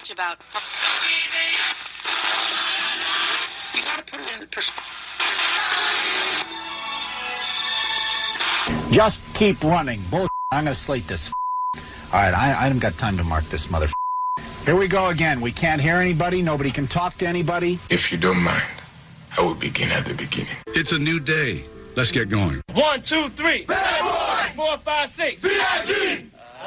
much about. You gotta put it in perspective. Just keep running. Bullshit. I'm going to slate this. All right, I haven't got time to mark this mother. Here we go again. We can't hear anybody. Nobody can talk to anybody. If you don't mind, I will begin at the beginning. It's a new day. Let's get going. 1, 2, 3. Bad boy. 4, 5, 6. B.I.G.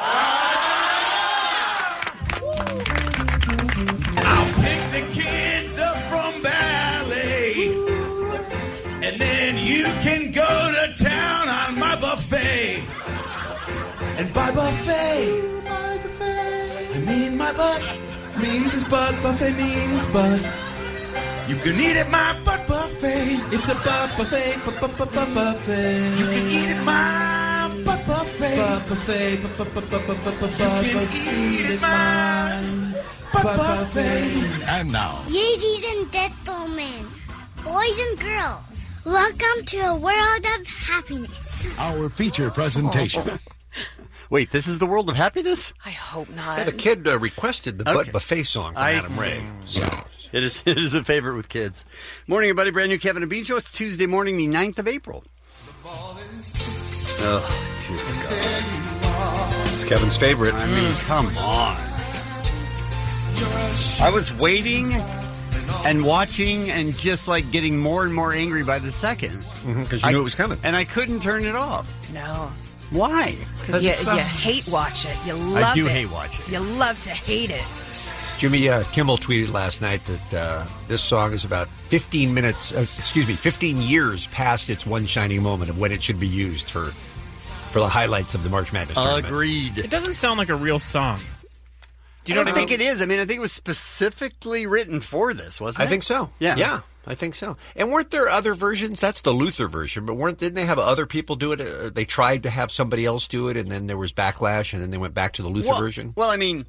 I'll pick the kids up from ballet, and then you can go to town on my buffet. And by buffet, I mean my butt. Means is butt, buffet means butt. You can eat at my butt buffet. It's a butt buffet, buffet. You can eat at my butt buffet. Butt buffet, you can eat at my butt buffet. And now, ladies and gentlemen, boys and girls, welcome to a world of happiness. our feature presentation. Wait, this is the world of happiness? I hope not. Yeah, the kid requested the Butt Buffet song from Adam Ray. So. It is a favorite with kids. Morning, everybody. Brand new Kevin and Bean Show. It's Tuesday morning, the 9th of April. Oh, dear God. It's Kevin's favorite. I mean, come on. I was waiting and watching and just like getting more and more angry by the second. Because you knew it was coming. And I couldn't turn it off. No. Why? Because you hate watch it. You love it. I do hate watch it. You love to hate it. Jimmy Kimmel tweeted last night that this song is about 15 years past its one shining moment of when it should be used for the highlights of the March Madness tournament. Agreed. It doesn't sound like a real song. Do you know what I think it is? I mean, I think it was specifically written for this, wasn't it? I think so. Yeah, I think so. And weren't there other versions? That's the Luther version, but didn't they have other people do it? They tried to have somebody else do it, and then there was backlash, and then they went back to the Luther version? Well, I mean...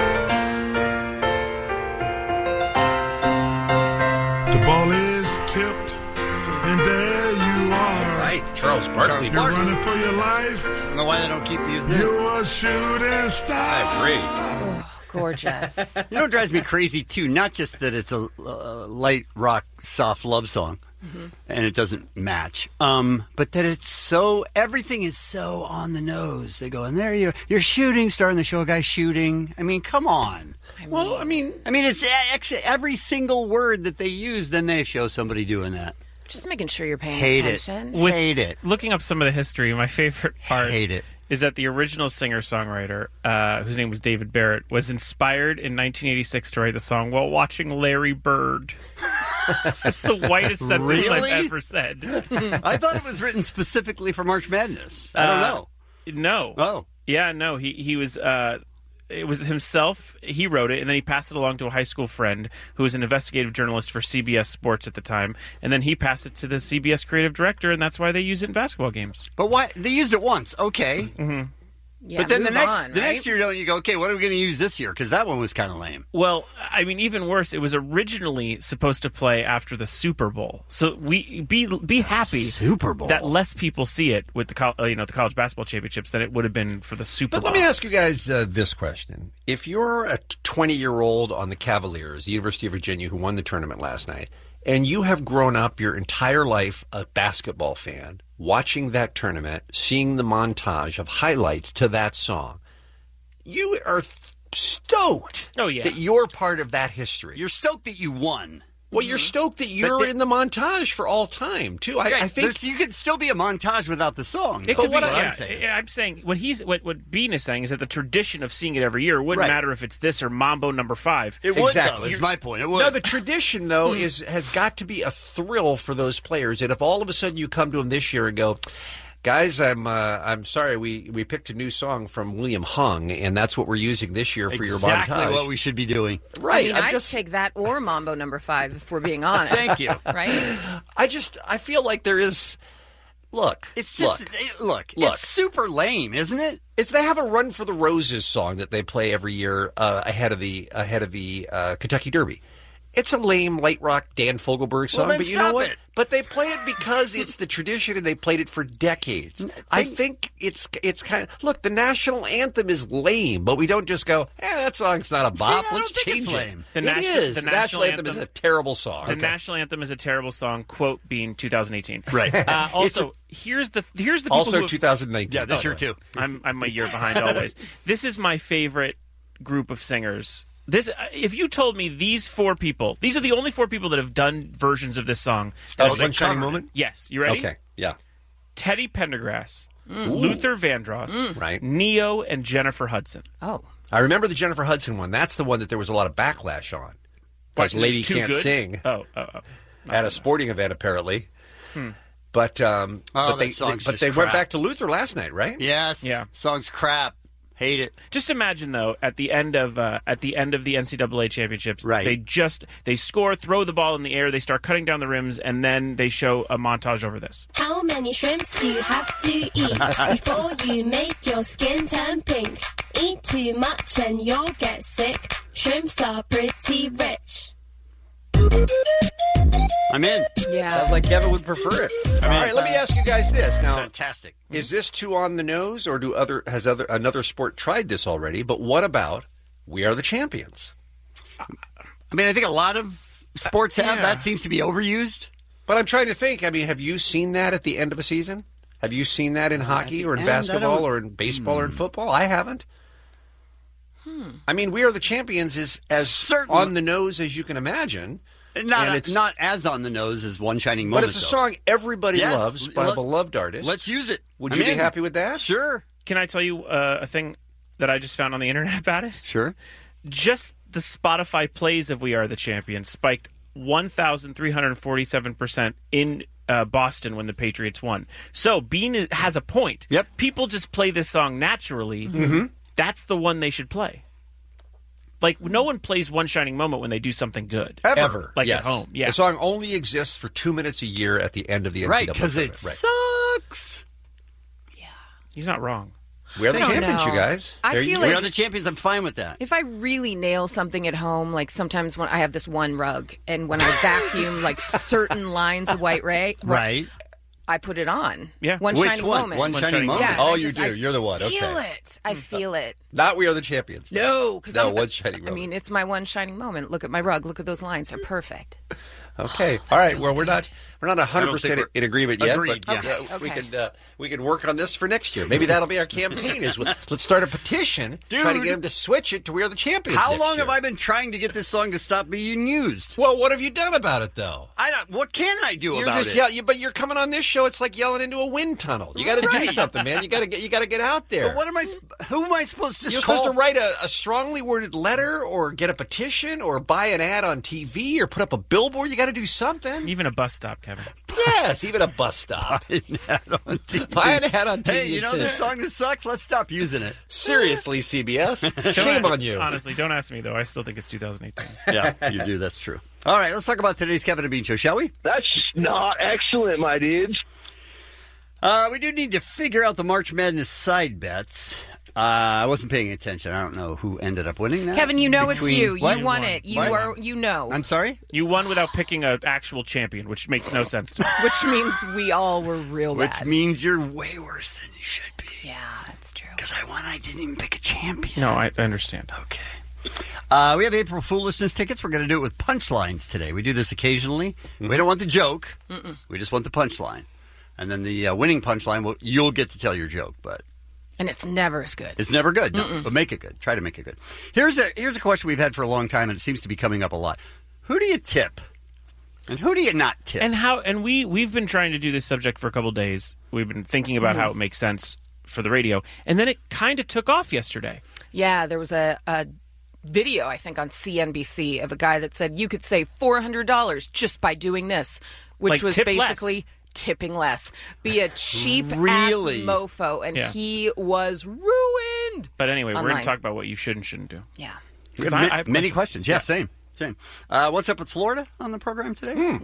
The ball is tipped, and there you are. Right, Charles Barkley. You're running for your life. I don't know why they don't keep using it. You're a shooting star. I agree. Oh, gorgeous. You know what drives me crazy, too? Not just that it's a light rock, soft love song, and it doesn't match, but that it's so, everything is so on the nose. They go, and there you're shooting, starting the show, a guy shooting. I mean, come on. I mean, it's actually every single word that they use, then they show somebody doing that. Just making sure you're paying Hate attention. Hate it. Looking up some of the history, my favorite part Hate it. is that the original singer-songwriter, whose name was David Barrett, was inspired in 1986 to write the song while watching Larry Bird. That's the whitest sentence Really? I've ever said. I thought it was written specifically for March Madness. I don't know. No. Oh. Yeah, no. He was... it was himself. He wrote it, and then he passed it along to a high school friend who was an investigative journalist for CBS Sports at the time. And then he passed it to the CBS creative director, and that's why they use it in basketball games. But why? They used it once. Okay. Yeah, But then the move on, next year, don't you go, okay, what are we going to use this year? Because that one was kind of lame. Well, I mean, even worse, it was originally supposed to play after the Super Bowl. So we be happy Super Bowl. that less people see it with the college basketball championships than it would have been for the Super But Bowl. let me ask you guys this question. If you're a 20-year-old on the Cavaliers, the University of Virginia, who won the tournament last night, and you have grown up your entire life a basketball fan, watching that tournament, seeing the montage of highlights to that song, you are stoked that you're part of that history. You're stoked that you won. Well, you're stoked that you're in the montage for all time, too. I think you could still be a montage without the song. It could be, I'm saying. I'm saying what Bean is saying is that the tradition of seeing it every year wouldn't matter if it's this or Mambo number 5. It would, though, is my point. It would. No, the tradition, though, has got to be a thrill for those players. And if all of a sudden you come to them this year and go, guys, I'm sorry, we picked a new song from William Hung, and that's what we're using this year for your montage. Exactly what we should be doing. Right. I mean, I'd take that or Mambo number 5 if we're being honest. Thank you. Right? I feel like there is... It's super lame, isn't it? They have a Run for the Roses song that they play every year ahead of the Kentucky Derby. It's a lame light rock Dan Fogelberg song, then but you know stop what? it. But they play it because it's the tradition, and they played it for decades. I think it's kind of look. The national anthem is lame, but we don't just go, that song's not a bop. I Let's don't think change it's it. lame. The national anthem is a terrible song. The national anthem is a terrible song. Quote being 2018. Right. Also, here's the people Also who 2019. Yeah, this year too. I'm a year behind always. This is my favorite group of singers. If you told me these 4 people, these are the only 4 people that have done versions of this song. One Shining Moment? Yes. You ready? Okay, yeah. Teddy Pendergrass, Luther Vandross, Right. Neo, and Jennifer Hudson. Oh. I remember the Jennifer Hudson one. That's the one that there was a lot of backlash on. Because What, Lady it's too Can't good? Sing Oh. at a sporting event, apparently. But that song's but just they went crap. back to Luther last night, right? Yes. Yeah. Song's crap. Hate it. Just imagine though, at the end of the NCAA championships, Right. they score, throw the ball in the air, they start cutting down the rims, and then they show a montage over this. How many shrimps do you have to eat before you make your skin turn pink? Eat too much and you'll get sick. Shrimps are pretty rich. I'm in. Yeah. Sounds like Kevin would prefer it. All right, let me ask you guys this. Now, Fantastic. is this too on the nose, or has another sport tried this already? But what about We Are the Champions? I mean, I think a lot of sports have. Yeah. That seems to be overused. But I'm trying to think. I mean, have you seen that at the end of a season? Have you seen that in hockey or in end, I basketball don't- or in baseball or in football? I haven't. I mean, We Are the Champions is as Certain- on the nose as you can imagine. And it's- Not as on the nose as One Shining But Moment. it's a though. song everybody Yes. loves by a beloved artist. Let's use it. Would I'm you be in. happy with that? Sure. Can I tell you a thing that I just found on the internet about it? Sure. Just the Spotify plays of We Are the Champions spiked 1,347% in Boston when the Patriots won. So Bean has a point. Yep. People just play this song naturally. That's the one they should play. Like, no one plays One Shining Moment when they do something good. Ever. Like yes. at home. Yeah. The song only exists for 2 minutes a year at the end of the NCAA Right, because it tournament. sucks. He's not wrong. We are the I don't champions, know. you guys. I There feel you like- We Are the Champions. I'm fine with that. If I really nail something at home, like sometimes when I have this one rug, and when I vacuum like certain lines of white ray, Right. I put it on. Yeah. One Which shining one? moment. One Shining Shining Moment. Yeah, Oh, I you just- do. I You're the one. Okay. Feel it. I feel it. Not We Are the Champions. No, because No, One Shining I Moment. mean, it's my one shining moment. Look at my rug. Look at those lines. They're perfect. Okay. All right. Well, we're not 100% in agreement yet, Agreed, but yeah. Okay. we could work on this for next year. Maybe that'll be our campaign. Let's start a petition, try to get them to switch it to We Are the Champions. How next long year. have I been trying to get this song to stop being used? Well, what have you done about it, though? What can I do You're about just it? but you're coming on this show. It's like yelling into a wind tunnel. You got to do Right. something, man. You got to get out there. But what am I? Who am I supposed to? You're call? supposed to write a strongly worded letter, or get a petition, or buy an ad on TV, or put up a billboard. You got to do something. Even a bus stop, Kevin. Yes, even a bus stop. Buy an ad on TV. Hey, you know and this say, song that sucks? Let's stop using it. Seriously, CBS. Shame on you. Honestly, don't ask me, though. I still think it's 2018. Yeah, you do. That's true. All right, let's talk about today's Kevin and Bean Show, shall we? That's not excellent, my dudes. We do need to figure out the March Madness side bets. I wasn't paying attention. I don't know who ended up winning that. Kevin, you know it's you. What? You won it. You What? are. You know. I'm sorry? You won without picking an actual champion, which makes no sense to me. Which means we all were real Which bad. means you're way worse than you should be. Yeah, that's true. Because I didn't even pick a champion. No, I understand. Okay. We have April Foolishness tickets. We're going to do it with punchlines today. We do this occasionally. We don't want the joke. We just want the punchline. And then the winning punchline, you'll get to tell your joke, but And it's never as good. it's never good. No, but make it good. Try to make it good. Here's a question we've had for a long time, and it seems to be coming up a lot. Who do you tip? And who do you not tip? And we've been trying to do this subject for a couple days. We've been thinking about how it makes sense for the radio, and then it kind of took off yesterday. Yeah, there was a video, I think, on CNBC of a guy that said you could save $400 just by doing this, which Like was tip basically less. tipping less. Be a cheap Really? ass mofo, and Yeah. he was ruined. But anyway, we're going Online. to talk about what you should and shouldn't do. Yeah. We have I have many questions. questions. Yeah, same. What's up with Florida on the program today?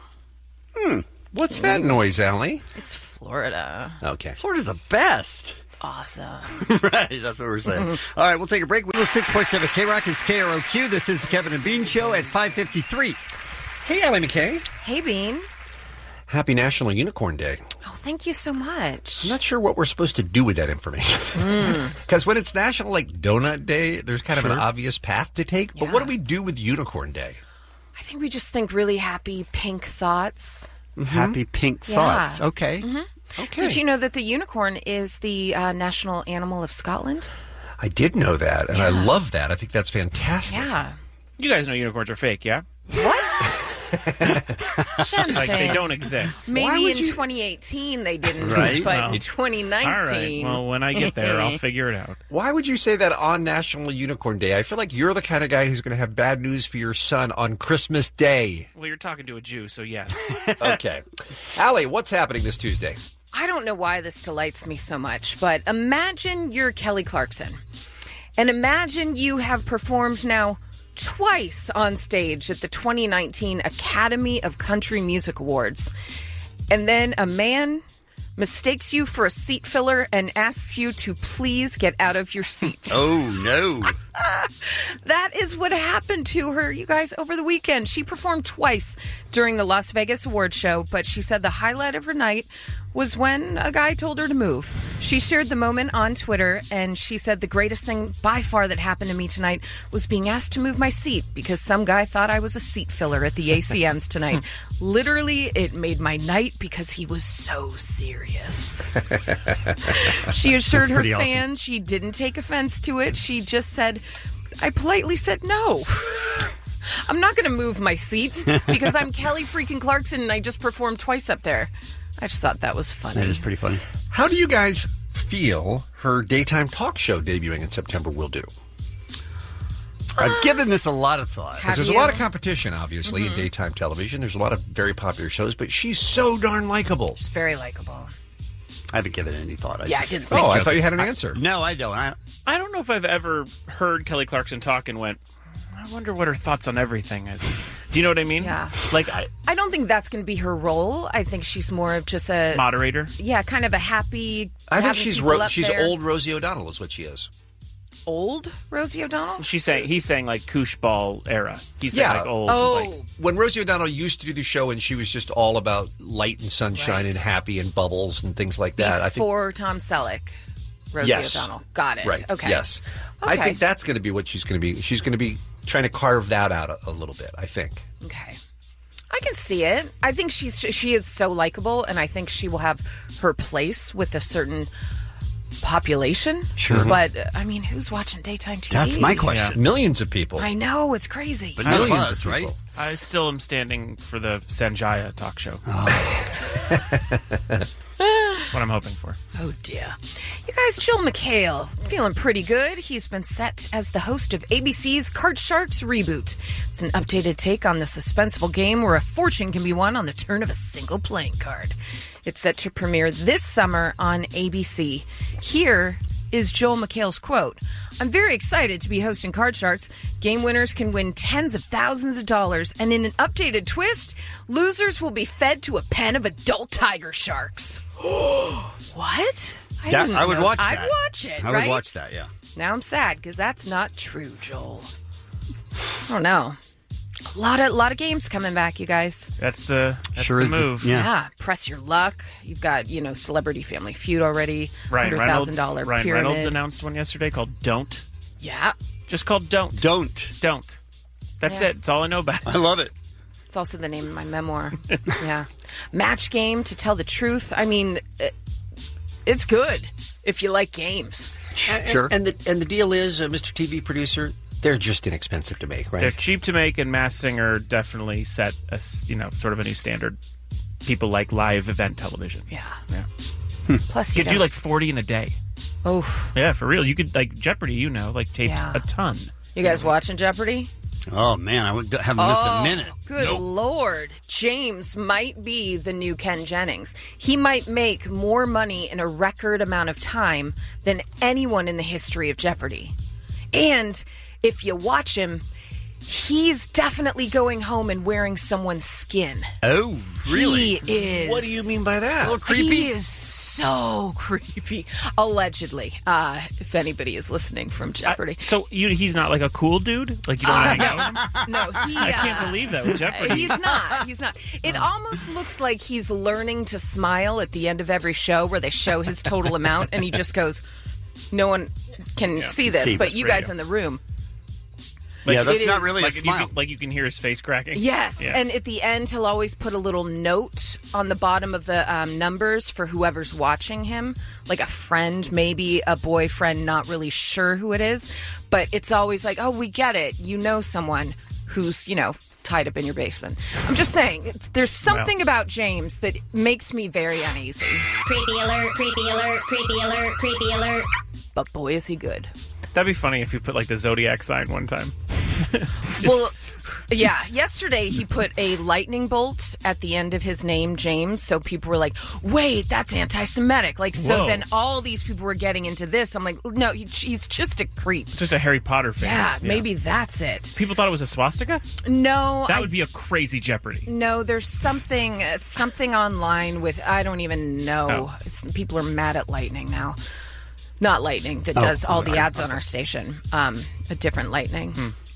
What's that noise, Allie? It's Florida. Okay. Florida's the best. awesome. Right, that's what we're saying. All right, we'll take a break. 6.7 K-Rock is KROQ. This is the Kevin and Bean Show at 5:53. Hey, Allie McKay. Hey, Bean. Happy National Unicorn Day. Oh, thank you so much. I'm not sure what we're supposed to do with that information. Because when it's National Donut Day, there's kind of an obvious path to take. But what do we do with Unicorn Day? I think we just think really happy pink thoughts. Happy pink thoughts. Okay. Okay. Did you know that the unicorn is the national animal of Scotland? I did know that, and I love that. I think that's fantastic. Yeah. You guys know unicorns are fake, yeah? What? Like, they don't exist. Maybe in 2018 they didn't, Right? but Well, in 2019... All right. Well, when I get there, I'll figure it out. Why would you say that on National Unicorn Day? I feel like you're the kind of guy who's going to have bad news for your son on Christmas Day. Well, you're talking to a Jew, so yes. Okay. Allie, what's happening this Tuesday? I don't know why this delights me so much, but imagine you're Kelly Clarkson. And imagine you have performed now twice on stage at the 2019 Academy of Country Music Awards. And then a man mistakes you for a seat filler and asks you to please get out of your seat. Oh, no. That is what happened to her, you guys, over the weekend. She performed twice during the Las Vegas Awards show, but she said the highlight of her night was when a guy told her to move. She shared the moment on Twitter, and she said the greatest thing by far that happened to me tonight was being asked to move my seat because some guy thought I was a seat filler at the ACMs tonight. Literally, it made my night because he was so serious. She assured her fans she didn't take offense to it. She just said, I politely said no. I'm not going to move my seat because I'm Kelly freaking Clarkson and I just performed twice up there. I just thought that was funny. That is pretty funny. How do you guys feel her daytime talk show debuting in September will do? I've given this a lot of thought. Because there's a lot of competition, obviously, in daytime television. There's a lot of very popular shows, but she's so darn likable. She's very likable. I haven't given it any thought. I didn't. Oh, I thought you had an answer. No, I don't. I don't know if I've ever heard Kelly Clarkson talk and went, I wonder what her thoughts on everything is. Do you know what I mean? Yeah. Like, I don't think that's going to be her role. I think she's more of just a moderator. Yeah, kind of a happy. I think she's she's old Rosie O'Donnell is what she is. Old Rosie O'Donnell? He's saying like Koosh Ball era. He's saying like old. Oh. Like, when Rosie O'Donnell used to do the show and she was just all about light and sunshine and happy and bubbles and things like that. Before Tom Selleck. Rosie O'Donnell. Got it. Right. Okay. Yes. Okay. I think that's going to be what she's going to be. She's going to be trying to carve that out a little bit, I think. Okay. I can see it. I think she is so likable, and I think she will have her place with a certain population. Sure. But, I mean, who's watching daytime TV? That's my question. Yeah. Millions of people. I know. It's crazy. But Millions of people. right? I still am standing for the Sanjaya talk show. That's what I'm hoping for. Oh, dear. You guys, Joel McHale, feeling pretty good. He's been set as the host of ABC's Card Sharks reboot. It's an updated take on the suspenseful game where a fortune can be won on the turn of a single playing card. It's set to premiere this summer on ABC. Here is Joel McHale's quote. I'm very excited to be hosting Card Sharks. Game winners can win tens of thousands of dollars, and in an updated twist, losers will be fed to a pen of adult tiger sharks. What? I would watch that. I'd watch it, I right? would watch that, yeah. Now I'm sad because that's not true, Joel. I don't know. A lot of games coming back, you guys. That's the Sure is the- move. Yeah. Press your luck. You've got, Celebrity Family Feud already. Ryan Reynolds, $100,000 Ryan pyramid. Reynolds announced one yesterday called Don't. Yeah. Just called Don't. Don't. That's Yeah. it. That's all I know about it. I love it. It's also the name of my memoir. Yeah. Match Game, To Tell the Truth. I mean, it's good if you like games. Sure. And the deal is, Mr. TV producer, they're just inexpensive to make, right? They're cheap to make, and Masked Singer definitely set a sort of a new standard. People like live event television. Yeah. Yeah. Plus, You could do like 40 in a day. Oh. Yeah, for real. You could like Jeopardy. Tapes Yeah. a ton. You guys watching Jeopardy? Oh, man, I haven't missed a minute. Good Lord. James might be the new Ken Jennings. He might make more money in a record amount of time than anyone in the history of Jeopardy. And if you watch him, he's definitely going home and wearing someone's skin. Oh, really? He is. What do you mean by that? A little creepy? He is so creepy. Allegedly, if anybody is listening from Jeopardy. So he's not like a cool dude? Like you don't hang out with him? No, I can't believe that with Jeopardy. He's not. It almost looks like he's learning to smile at the end of every show where they show his total amount, and he just goes, no one can see this, but you guys in the room. Like, that's not really like a smile. You can hear his face cracking? Yes, Yeah. and at the end, he'll always put a little note on the bottom of the numbers for whoever's watching him, like a friend, maybe a boyfriend, not really sure who it is. But it's always like, oh, we get it. You know someone who's, tied up in your basement. I'm just saying, there's something about James that makes me very uneasy. Creepy alert, creepy alert, creepy alert, creepy alert. But boy, is he good. That'd be funny if you put like the zodiac sign one time. Well, yeah. Yesterday he put a lightning bolt at the end of his name, James. So people were like, "Wait, that's anti-Semitic." So Whoa. then all these people were getting into this. I'm like, "No, he's just a creep." Just a Harry Potter fan. Yeah, maybe that's it. People thought it was a swastika? No, That would be a crazy Jeopardy. No, there's something online with I don't even know. Oh. People are mad at Lightning now. Not Lightning that does all the ads on our station. A different Lightning.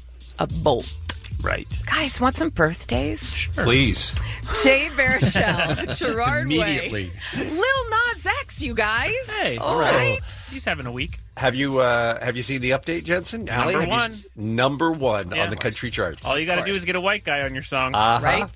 A Bolt. Right. Guys, want some birthdays? Sure. Please. Jay Baruchel, Gerard Immediately. Way, Lil Nas X, you guys. Hey, all right. He's having a week. Have you seen the update, Jensen? Allie, Number one. Number one Yeah. on the country charts. All you got to do is get a white guy on your song. Right?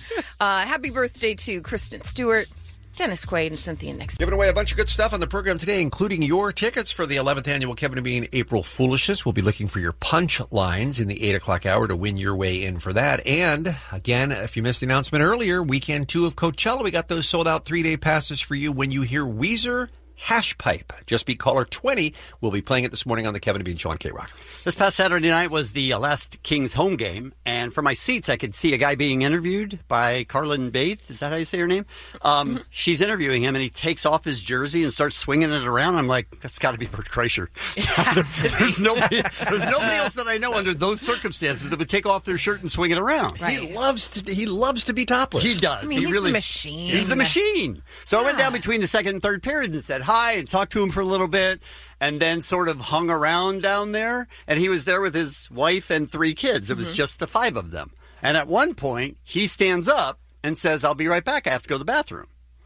Happy birthday to Kristen Stewart, Dennis Quaid, and Cynthia Nixon. Giving away a bunch of good stuff on the program today, including your tickets for the 11th annual Kevin and Bean April Foolishness. We'll be looking for your punch lines in the 8 o'clock hour to win your way in for that. And again, if you missed the announcement earlier, weekend 2 of Coachella, we got those sold out 3-day passes for you when you hear Weezer Hash Pipe. Just be caller 20. We'll be playing it this morning on the Kevin and Bean Show on K-Rock. This past Saturday night was the last Kings home game, and from my seats, I could see a guy being interviewed by Carlin Baith. Is that how you say her name? She's interviewing him, and he takes off his jersey and starts swinging it around. I'm like, that's got to be Bert Kreischer. There's nobody else that I know under those circumstances that would take off their shirt and swing it around. Right. He loves to be topless. He does. I mean, he's the machine. He's the machine. So I went down between the second and third periods and said hi and talked to him for a little bit, and then sort of hung around down there. And he was there with his wife and 3 kids. It was just the 5 of them. And at one point, he stands up and says, "I'll be right back. I have to go to the bathroom."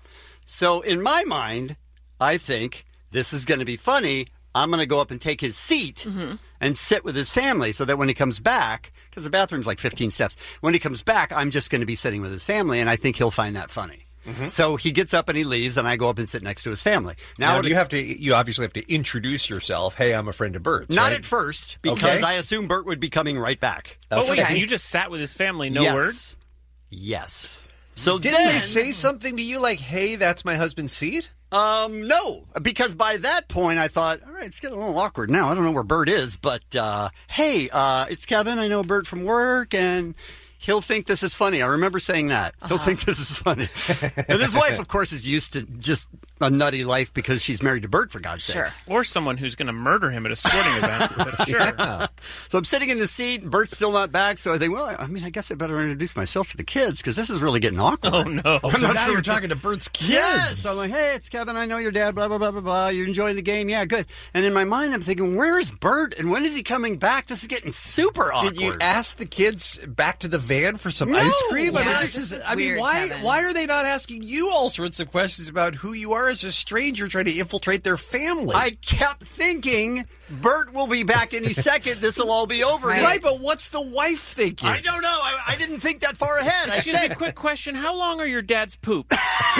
So in my mind, I think this is going to be funny. I'm going to go up and take his seat and sit with his family so that when he comes back, because the bathroom's like 15 steps, when he comes back, I'm just going to be sitting with his family, and I think he'll find that funny. So he gets up and he leaves, and I go up and sit next to his family. Now you obviously have to introduce yourself. Hey, I'm a friend of Bert's. Not right? at first, because I assume Bert would be coming right back. Oh, wait, so you just sat with his family, no Yes. words? Yes. So Didn't then, they say something to you like, "Hey, that's my husband's seat"? no, because by that point I thought, all right, it's getting a little awkward now. I don't know where Bert is, but hey, it's Kevin. I know Bert from work, and he'll think this is funny. I remember saying that. He'll think this is funny. And his wife, of course, is used to just a nutty life because she's married to Bert, for God's sake. Or someone who's going to murder him at a sporting event. But sure. Yeah. So I'm sitting in the seat, and Bert's still not back, so I think, well, I mean, I guess I better introduce myself to the kids, because this is really getting awkward. Oh, no. So now you're talking to Bert's kids. Yes. So I'm like, hey, it's Kevin. I know your dad, blah, blah, blah, blah, blah. You're enjoying the game? Yeah, good. And in my mind, I'm thinking, where is Bert, and when is he coming back? This is getting super awkward. Did you ask the kids back to the van for some ice cream? Yeah, I mean, this is weird, why Kevin. are they not asking you all sorts of questions about who you are as a stranger trying to infiltrate their family? I kept thinking Bert will be back any second. This will all be over. Right, but what's the wife thinking? I don't know. I didn't think that far ahead. Excuse me, quick question. How long are your dad's poops?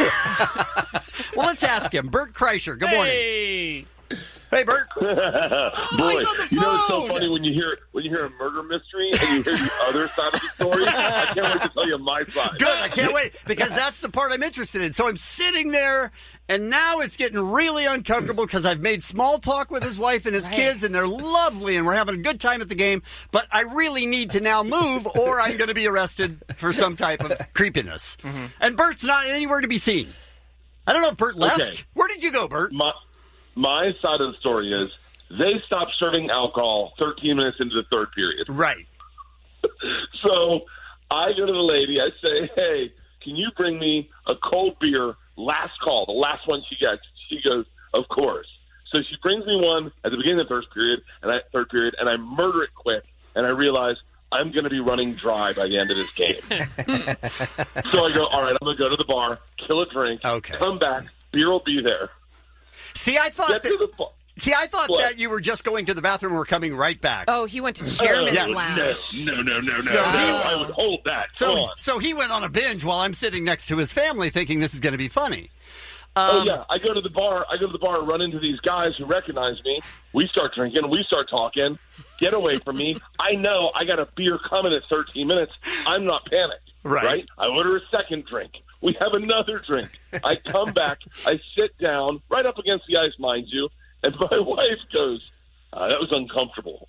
Well, let's ask him. Bert Kreischer, good morning. Hey! Hey, Bert. Boy, you know it's so funny when you hear a murder mystery and you hear the other side of the story. I can't wait to tell you my side. Good, I can't wait, because that's the part I'm interested in. So I'm sitting there, and now it's getting really uncomfortable because I've made small talk with his wife and his kids, and they're lovely, and we're having a good time at the game, but I really need to now move, or I'm going to be arrested for some type of creepiness. And Bert's not anywhere to be seen. I don't know if Bert left. Okay. Where did you go, Bert? My side of the story is they stopped serving alcohol 13 minutes into the third period. Right. So I go to the lady. I say, hey, can you bring me a cold beer last call, the last one she gets. She goes, of course. So she brings me one at the beginning of the third period, and I murder it quick, and I realize I'm going to be running dry by the end of this game. So I go, all right, I'm going to go to the bar, kill a drink, come back, beer will be there. See, I thought that you were just going to the bathroom and were coming right back. Oh, he went to Chairman's Lounge. No. I would hold that. So he went on a binge while I'm sitting next to his family thinking this is going to be funny. I go to the bar and run into these guys who recognize me. We start drinking. We start talking. Get away from me. I know I got a beer coming at 13 minutes. I'm not panicked. Right? I order a second drink. We have another drink. I come back. I sit down right up against the ice, mind you, and my wife goes, that was uncomfortable.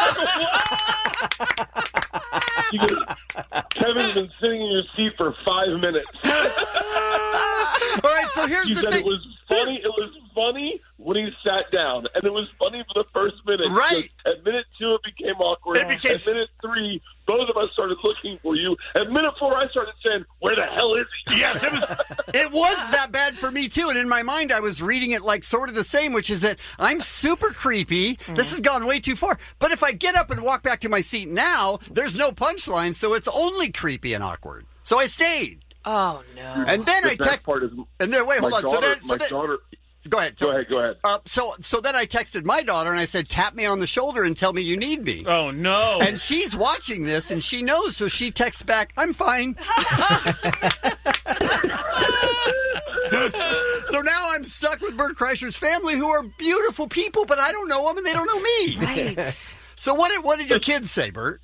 She goes, Kevin's been sitting in your seat for 5 minutes. All right, so here's the thing. It was funny when he sat down, and it was funny for the first minute. Right. At minute 2, it became awkward. At minute 3, both of us started looking for you. At minute 4, I started saying, where the hell is he? Yes, it was that bad for me, too. And in my mind, I was reading it like sort of the same, which is that I'm super creepy. This has gone way too far. But if I get up and walk back to my seat now, there's no punchline, so it's only creepy and awkward. So I stayed. Oh, no. And then I texted. And then, wait, hold on. My daughter. Go ahead. Go ahead. So then I texted my daughter and I said, tap me on the shoulder and tell me you need me. Oh, no. And she's watching this and she knows, so she texts back, I'm fine. So now I'm stuck with Bert Kreischer's family, who are beautiful people, but I don't know them and they don't know me. Right. So what did your kids say, Bert?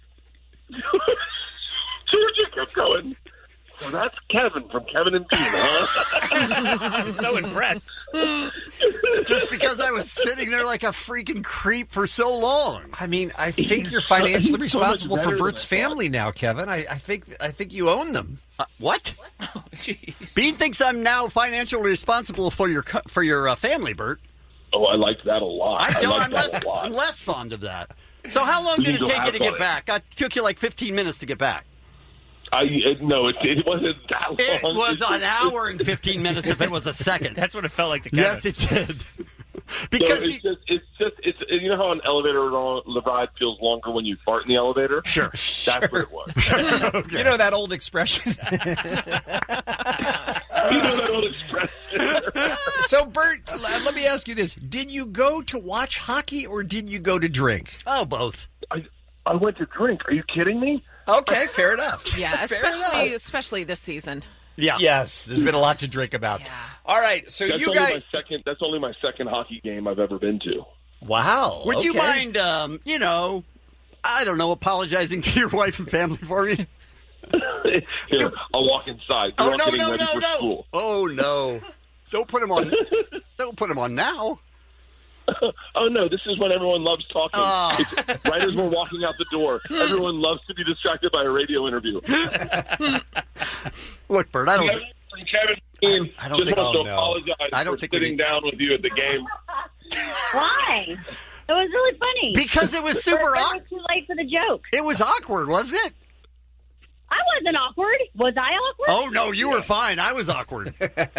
Georgia kept going. So that's Kevin from Kevin and Bean, huh? I'm so impressed. Just because I was sitting there like a freaking creep for so long. I mean, I think you're financially responsible for Bert's family now, Kevin. I think you own them. What? Oh, jeez. Bean thinks I'm now financially responsible for your family, Bert. Oh, I like that a lot. I'm less fond of that. So how long did it take you to get back? It took you like 15 minutes to get back. No, it wasn't that long. It was an hour and 15 minutes if it was a second. That's what it felt like to Kevin. Yes, it did. Because it's you know how an elevator ride feels longer when you fart in the elevator? Sure. That's what it was. Okay. You know that old expression? So, Bert, let me ask you this. Did you go to watch hockey or did you go to drink? Oh, both. I went to drink. Are you kidding me? Okay, fair enough. Yeah, especially this season. Yeah. Yes, there's been a lot to drink about. Yeah. All right, so that's you guys... That's only my second hockey game I've ever been to. Wow. Would you mind, I don't know, apologizing to your wife and family for me? Here, I'll walk inside. No. Oh, no. Don't put him on. Don't put him on now. Oh, no, this is when everyone loves talking. It's right as we're walking out the door. Everyone loves to be distracted by a radio interview. Look, Bert, I don't think... Kevin, I don't just want to apologize for sitting down with you at the game. Why? It was really funny. Because it was super awkward. It was too late for the joke. It was awkward, wasn't it? I wasn't awkward. Was I awkward? Oh, no, you were fine. I was awkward.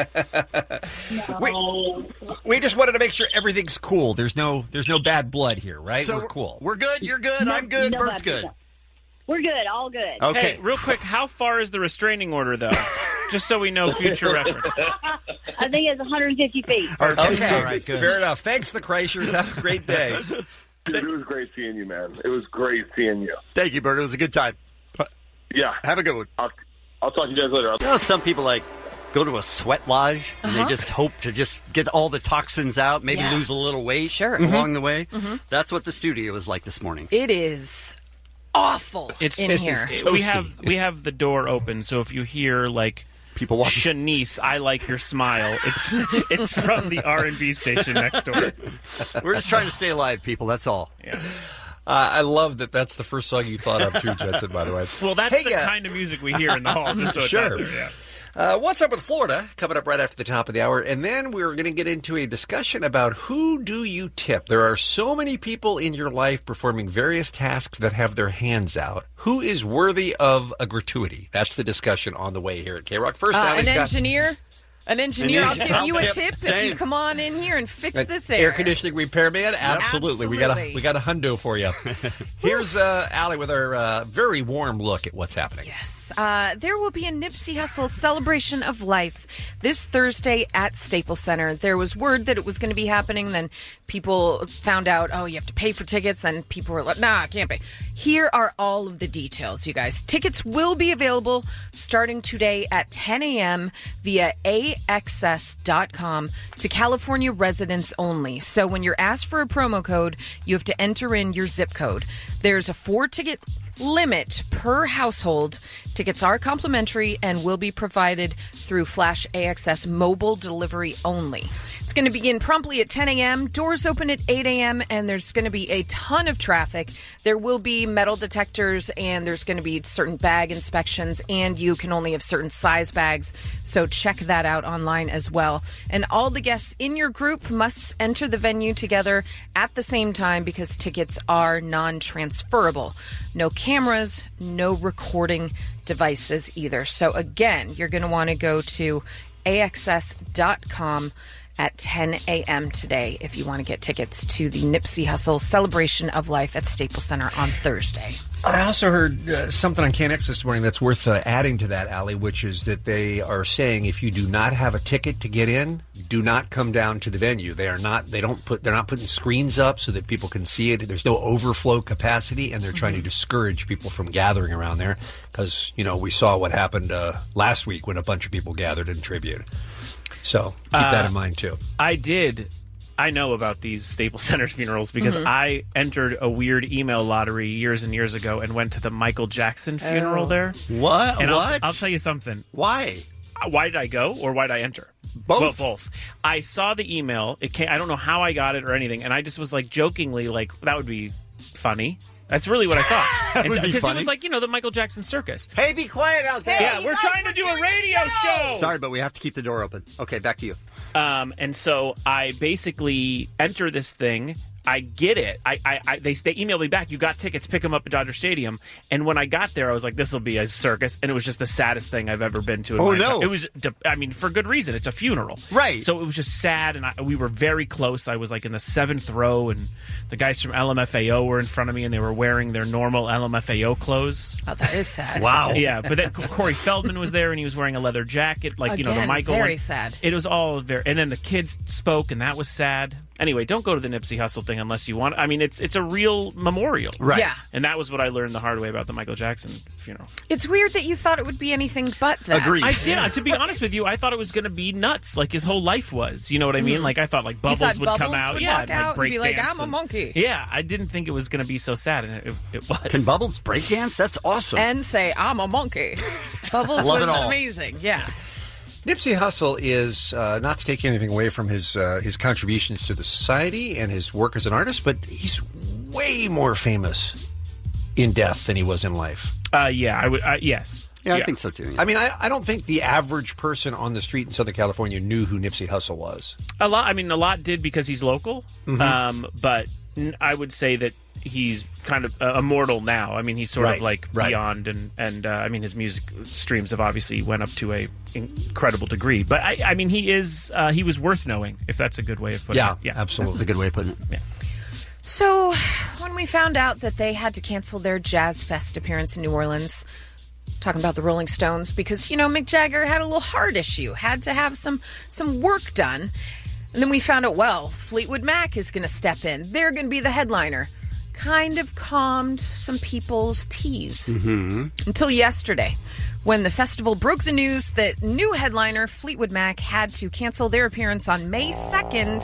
No. We just wanted to make sure everything's cool. There's no bad blood here, right? So we're cool. We're good. You're good. No, I'm good. Bert's good. We're good. All good. Okay. Hey, real quick, how far is the restraining order, though? Just so we know future reference. I think it's 150 feet. Okay. All right, good. Fair enough. Thanks, the Kreischers. Have a great day. Dude, it was great seeing you, man. It was great seeing you. Thank you, Bert. It was a good time. Yeah. Have a good one. I'll talk to you guys later. You know, some people go to a sweat lodge and they just hope to just get all the toxins out, maybe lose a little weight along the way. Mm-hmm. That's what the studio was like this morning. It is awful in here. We have the door open, so if you hear people walking, Shanice, I like your smile. It's from the R&B station next door. We're just trying to stay alive, people. That's all. Yeah. I love that that's the first song you thought of, too, Jetson, by the way. Well, that's the kind of music we hear in the hall, just so it's out there, yeah. What's up with Florida? Coming up right after the top of the hour. And then we're going to get into a discussion about who do you tip. There are so many people in your life performing various tasks that have their hands out. Who is worthy of a gratuity? That's the discussion on the way here at K-Rock. First, now an engineer? An engineer, I'll give you a Yep, tip if same. you come on in here and fix this Air conditioning repairman? Absolutely. We got a hundo for you. Here's Allie with our very warm look at what's happening. Yes. There will be a Nipsey Hussle celebration of life this Thursday at Staples Center. There was word that it was going to be happening. Then people found out, you have to pay for tickets. Then people were like, nah, I can't pay. Here are all of the details, you guys. Tickets will be available starting today at 10 a.m. via AXS.com to California residents only. So when you're asked for a promo code, you have to enter in your zip code. There's a 4-ticket limit per household. Tickets are complimentary and will be provided through Flash AXS mobile delivery only. It's going to begin promptly at 10 a.m. Doors open at 8 a.m. and there's going to be a ton of traffic. There will be metal detectors and there's going to be certain bag inspections, and you can only have certain size bags. So check that out online as well. And all the guests in your group must enter the venue together at the same time because tickets are non-transferable. No cameras, no recording devices either. So again, you're going to want to go to AXS.com at 10 a.m. today if you want to get tickets to the Nipsey Hussle Celebration of Life at Staples Center on Thursday. I also heard something on KNX this morning that's worth adding to that, Allie, which is that they are saying if you do not have a ticket to get in, do not come down to the venue. They're not putting screens up so that people can see it. There's no overflow capacity, and they're trying to discourage people from gathering around there because, we saw what happened last week when a bunch of people gathered in tribute. So keep that in mind, too. I know about these Staples Center funerals because I entered a weird email lottery years and years ago and went to the Michael Jackson funeral there. What? And What? I'll tell you something. Why? Why did I go or why did I enter? Both. Well, both. I saw the email. It came, I don't know how I got it or anything, and I just was jokingly that would be funny. That's really what I thought. That would be Because funny. it was the Michael Jackson circus. Hey, be quiet out there. Yeah, we're trying to do a radio show. Sorry, but we have to keep the door open. Okay, back to you. And so I basically enter this thing. I get it. They emailed me back. You got tickets. Pick them up at Dodger Stadium. And when I got there, I was like, "This will be a circus." And it was just the saddest thing I've ever been to. In my life. It was. For good reason. It's a funeral, right? So it was just sad, and we were very close. I was in the 7th row, and the guys from LMFAO were in front of me, and they were wearing their normal LMFAO clothes. Oh, that is sad. Wow. Yeah, but then Corey Feldman was there, and he was wearing a leather jacket, the Michael. Very sad. It was all very. And then the kids spoke, and that was sad. Anyway, don't go to the Nipsey Hussle thing unless you want. It's a real memorial, right? Yeah, and that was what I learned the hard way about the Michael Jackson funeral. It's weird that you thought it would be anything but that. Agreed. I did. To be honest with you, I thought it was going to be nuts, like his whole life was. You know what I mean? I thought Bubbles would come out, walk out break and be dance I'm a monkey. Yeah, I didn't think it was going to be so sad, and it was. Can Bubbles break dance? That's awesome. And say I'm a monkey. Bubbles Love it was all. amazing. Yeah. Nipsey Hussle is, not to take anything away from his contributions to the society and his work as an artist, but he's way more famous in death than he was in life. Yeah, I would. Yes. Yeah, I think so too. Yeah. I mean, I don't think the average person on the street in Southern California knew who Nipsey Hussle was. A lot did because he's local. But I would say that he's kind of immortal now. I mean, he's sort of beyond, and his music streams have obviously went up to a incredible degree. But he was worth knowing, if that's a good way of putting it. Yeah, absolutely. That's a good way of putting it. Yeah. So when we found out that they had to cancel their Jazz Fest appearance in New Orleans, talking about the Rolling Stones, because Mick Jagger had a little heart issue, had to have some work done. And then we found out, Fleetwood Mac is going to step in. They're going to be the headliner. Kind of calmed some people's teas. Until yesterday, when the festival broke the news that new headliner Fleetwood Mac had to cancel their appearance on May 2nd.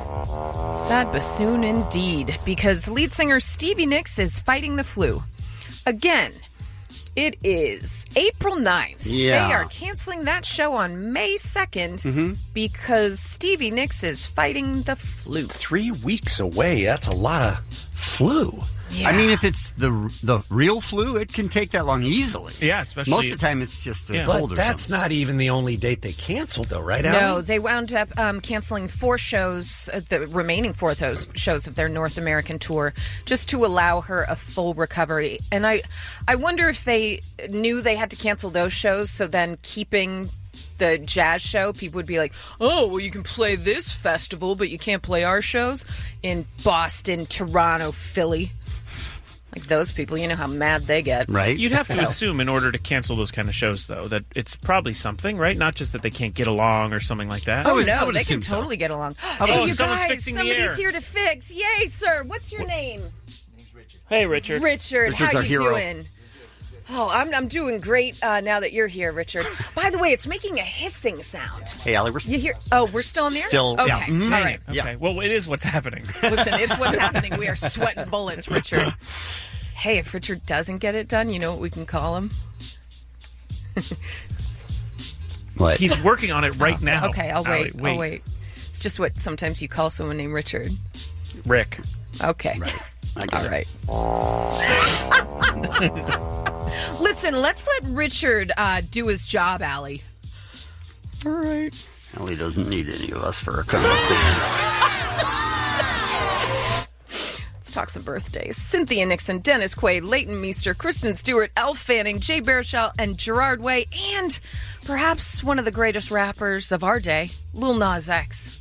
Sad bassoon indeed, because lead singer Stevie Nicks is fighting the flu. Again, it is April 9th. Yeah. They are canceling that show on May 2nd because Stevie Nicks is fighting the flu. 3 weeks away. That's a lot of flu. I mean, if it's the real flu, it can take that long easily. Yeah, especially most of the time it's just a But cold or that's something. not even the only date they canceled, though, right, Alan? No, they wound up canceling 4 shows, the remaining 4 shows of their North American tour, just to allow her a full recovery. And I wonder if they knew they had to cancel those shows, so then keeping the jazz show, people would be like, oh, well, you can play this festival, but you can't play our shows in Boston, Toronto, Philly. Like those people, you know how mad they get. Right. You'd have to assume in order to cancel those kind of shows, though, that it's probably something, right? Not just that they can't get along or something like that. Oh, no, they can totally get along. Oh, Hey, you someone's guys, fixing the somebody's air. here to fix. Yay, sir. What's your name? Hey, Richard. Richard, Richard's how our you hero. doing? Oh, I'm doing great now that you're here, Richard. By the way, it's making a hissing sound. Hey, Allie, You hear? Oh, we're still in there? Still, Okay, yeah. Mhm. all right. Okay, well, it is what's happening. Listen, it's what's happening. We are sweating bullets, Richard. Hey, if Richard doesn't get it done, you know what we can call him? What? He's working on it right now. Okay, I'll wait. Allie, I'll wait. It's just what sometimes you call someone named Richard. Rick. Okay. Right. All right. Listen, let's let Richard do his job, Allie. All right. Allie doesn't need any of us for a conversation. Let's talk some birthdays. Cynthia Nixon, Dennis Quaid, Leighton Meester, Kristen Stewart, Elle Fanning, Jay Baruchel, and Gerard Way, and perhaps one of the greatest rappers of our day, Lil Nas X.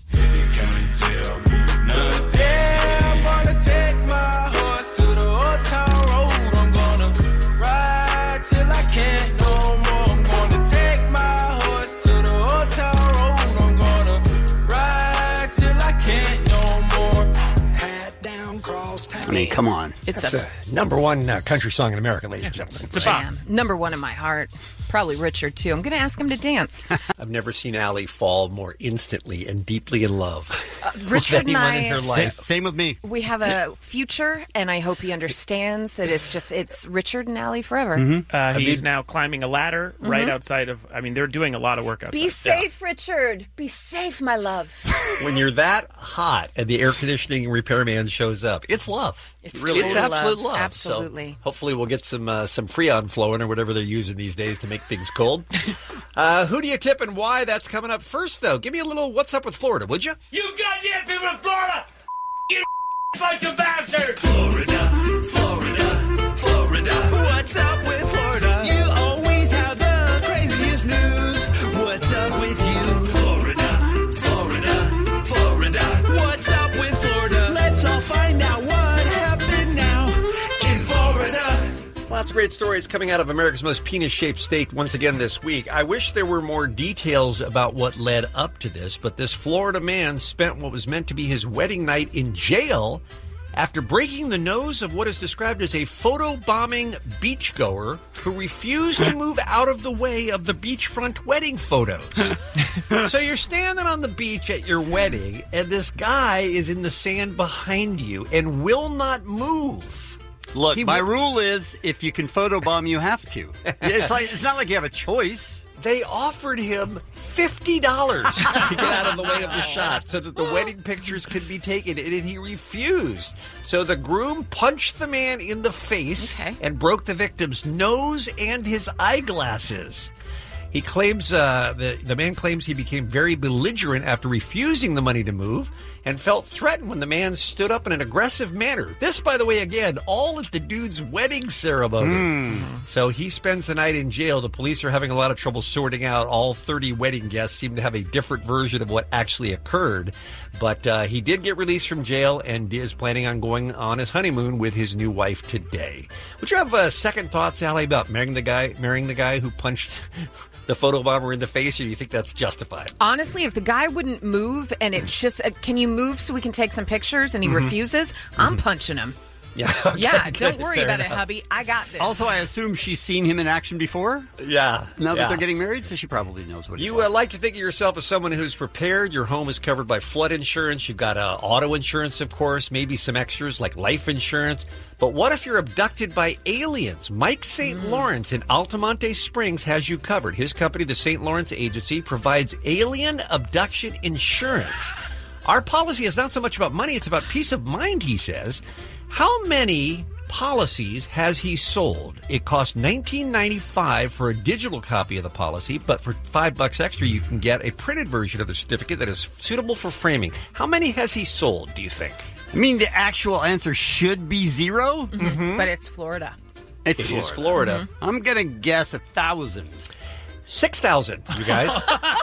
I mean, come on. It's That's a number one country song in America, ladies and gentlemen. It's a bop. Jam. Number one in my heart. Probably Richard, too. I'm going to ask him to dance. I've never seen Allie fall more instantly and deeply in love Richard with and anyone I, in her life. Same with me. we have a future, and I hope he understands that it's Richard and Allie forever. He's now climbing a ladder right outside of. I mean, they're doing a lot of work outside. Be safe, Richard. Be safe, my love. When you're that hot and the air conditioning repairman shows up, it's love. It's really, it's total absolute love. love. Absolutely. So hopefully we'll get some Freon flowing or whatever they're using these days to make things cold. Who do you tip and why? That's coming up first, though. Give me a little what's up with Florida, would you? You goddamn people in Florida! You bunch of bastards! Florida, Florida, Florida. What's up with Florida? You always have the craziest news. What's up with you? Florida, Florida, Florida. What's up with Florida? Let's all find out what happened now in Florida. Lots of great stories coming out of America's most penis-shaped state once again this week. I wish there were more details about what led up to this, but this Florida man spent what was meant to be his wedding night in jail after breaking the nose of what is described as a photobombing beachgoer who refused to move out of the way of the beachfront wedding photos. So you're standing on the beach at your wedding, and this guy is in the sand behind you and will not move. Look, my rule is if you can photobomb, you have to. It's not like you have a choice. They offered him $50 to get out of the way of the shot so that the wedding pictures could be taken, and he refused. So the groom punched the man in the face and broke the victim's nose and his eyeglasses. He claims the man claims he became very belligerent after refusing the money to move and felt threatened when the man stood up in an aggressive manner. This, by the way, again, all at the dude's wedding ceremony. So he spends the night in jail. The police are having a lot of trouble sorting out. All 30 wedding guests seem to have a different version of what actually occurred. But he did get released from jail and is planning on going on his honeymoon with his new wife today. Would you have second thoughts, Allie, about marrying the guy who punched the photobomber in the face, or you think that's justified? Honestly, if the guy wouldn't move and it's just, can you move so we can take some pictures, and he refuses, I'm punching him. Yeah. Yeah, Good, don't worry fair about enough. it, hubby. I got this. Also, I assume she's seen him in action before. Yeah. Now that yeah. they're getting married, so she probably knows what he's You like. like to think of yourself as someone who's prepared. Your home is covered by flood insurance. You've got auto insurance, of course, maybe some extras like life insurance. But what if you're abducted by aliens? Mike St. Lawrence in Altamonte Springs has you covered. His company, the St. Lawrence Agency, provides alien abduction insurance. Our policy is not so much about money, it's about peace of mind, he says. How many policies has he sold? It costs $19.95 for a digital copy of the policy, but for $5 extra, you can get a printed version of the certificate that is suitable for framing. How many has he sold, do you think? I mean, the actual answer should be 0. Mm-hmm. But it's Florida. It is Florida. Mm-hmm. I'm going to guess 1,000. 6,000, you guys.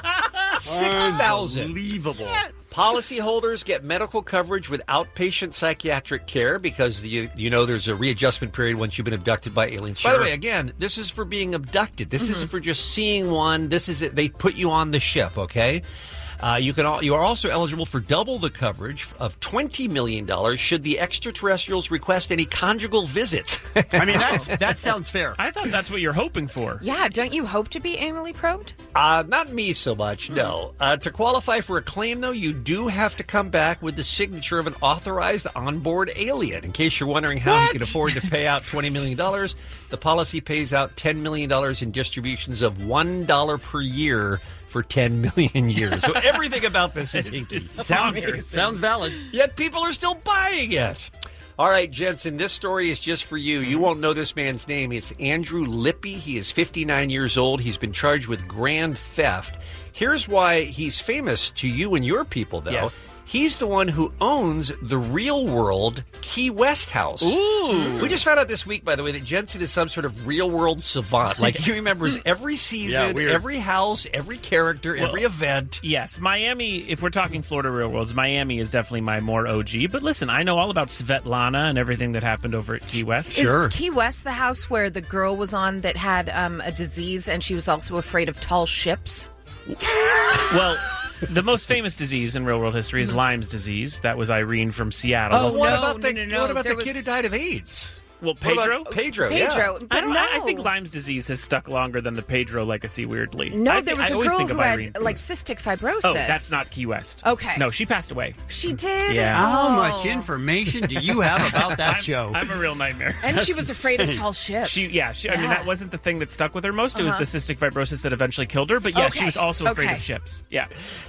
6,000. Unbelievable. Yes. Policyholders get medical coverage with outpatient psychiatric care because you know there's a readjustment period once you've been abducted by aliens. Sure. By the way, again, this is for being abducted. This isn't for just seeing one. This is it. They put you on the ship, okay? You are also eligible for double the coverage of $20 million should the extraterrestrials request any conjugal visits. I mean, that sounds fair. I thought that's what you're hoping for. Yeah, don't you hope to be anally probed? Not me so much, no. To qualify for a claim, though, you do have to come back with the signature of an authorized onboard alien. In case you're wondering how you can afford to pay out $20 million, the policy pays out $10 million in distributions of $1 per year for 10 million years. So everything about this is hinky. Sounds valid. Yet people are still buying it. All right, Jensen, this story is just for you. You won't know this man's name. It's Andrew Lippy. He is 59 years old. He's been charged with grand theft. Here's why he's famous to you and your people, though. Yes. He's the one who owns the real-world Key West house. Ooh. We just found out this week, by the way, that Jensen is some sort of real-world savant. Like, he remembers every season, every house, every character, every event. Yes, Miami, if we're talking Florida real worlds, Miami is definitely my more OG. But listen, I know all about Svetlana and everything that happened over at Key West. Is Key West the house where the girl was on that had a disease and she was also afraid of tall ships? Well, the most famous disease in real world history is Lyme's disease. That was Irene from Seattle. Oh, What no, about the There kid who died of AIDS? Well, What about Pedro? Pedro, yeah. But I think Lyme's disease has stuck longer than the Pedro legacy, weirdly. No, there was a always girl think of who Irene. had like cystic fibrosis. Oh, that's not Key West. Okay. No, she passed away. She did? Yeah. How Oh. much information do you have about that show? I'm a real nightmare. And she was afraid of tall ships. I mean, that wasn't the thing that stuck with her most. It was the cystic fibrosis that eventually killed her. But yeah, she was also afraid of ships. Yeah.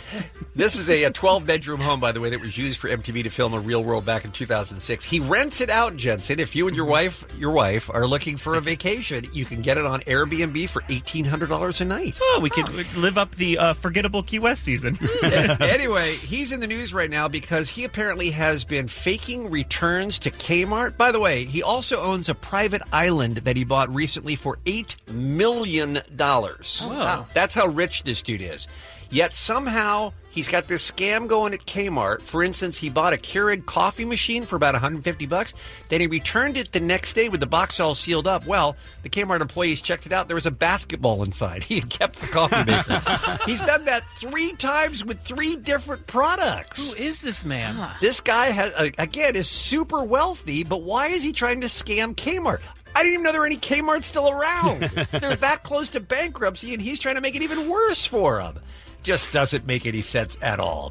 This is a 12-bedroom home, by the way, that was used for MTV to film a real world back in 2006. He rents it out, Jensen. If you and your wife are looking for a vacation, you can get it on Airbnb for $1,800 a night. Oh, we could live up the forgettable Key West season. Anyway, he's in the news right now because he apparently has been faking returns to Kmart. By the way, he also owns a private island that he bought recently for $8 million. Oh, wow. That's how rich this dude is. Yet somehow he's got this scam going at Kmart. For instance, he bought a Keurig coffee machine for about $150. Then he returned it the next day with the box all sealed up. Well, the Kmart employees checked it out. There was a basketball inside. He had kept the coffee maker. He's done that 3 times with 3 different products. Who is this man? This guy has, again, is super wealthy, but why is he trying to scam Kmart? I didn't even know there were any Kmarts still around. They're that close to bankruptcy, and he's trying to make it even worse for them. Just doesn't make any sense at all.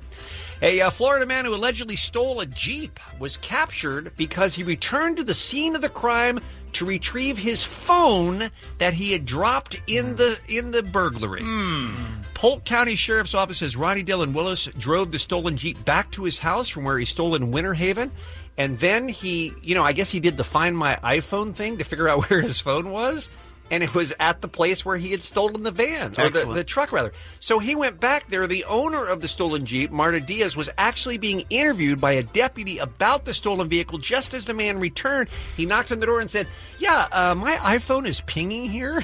A Florida man who allegedly stole a Jeep was captured because he returned to the scene of the crime to retrieve his phone that he had dropped in the burglary. Polk County Sheriff's Office says Ronnie Dillon Willis drove the stolen Jeep back to his house from where he stole it in Winter Haven. And then he, I guess he did the Find My iPhone thing to figure out where his phone was. And it was at the place where he had stolen the van, or the truck, rather. So he went back there. The owner of the stolen Jeep, Marta Diaz, was actually being interviewed by a deputy about the stolen vehicle. Just as the man returned, he knocked on the door and said, my iPhone is pinging here.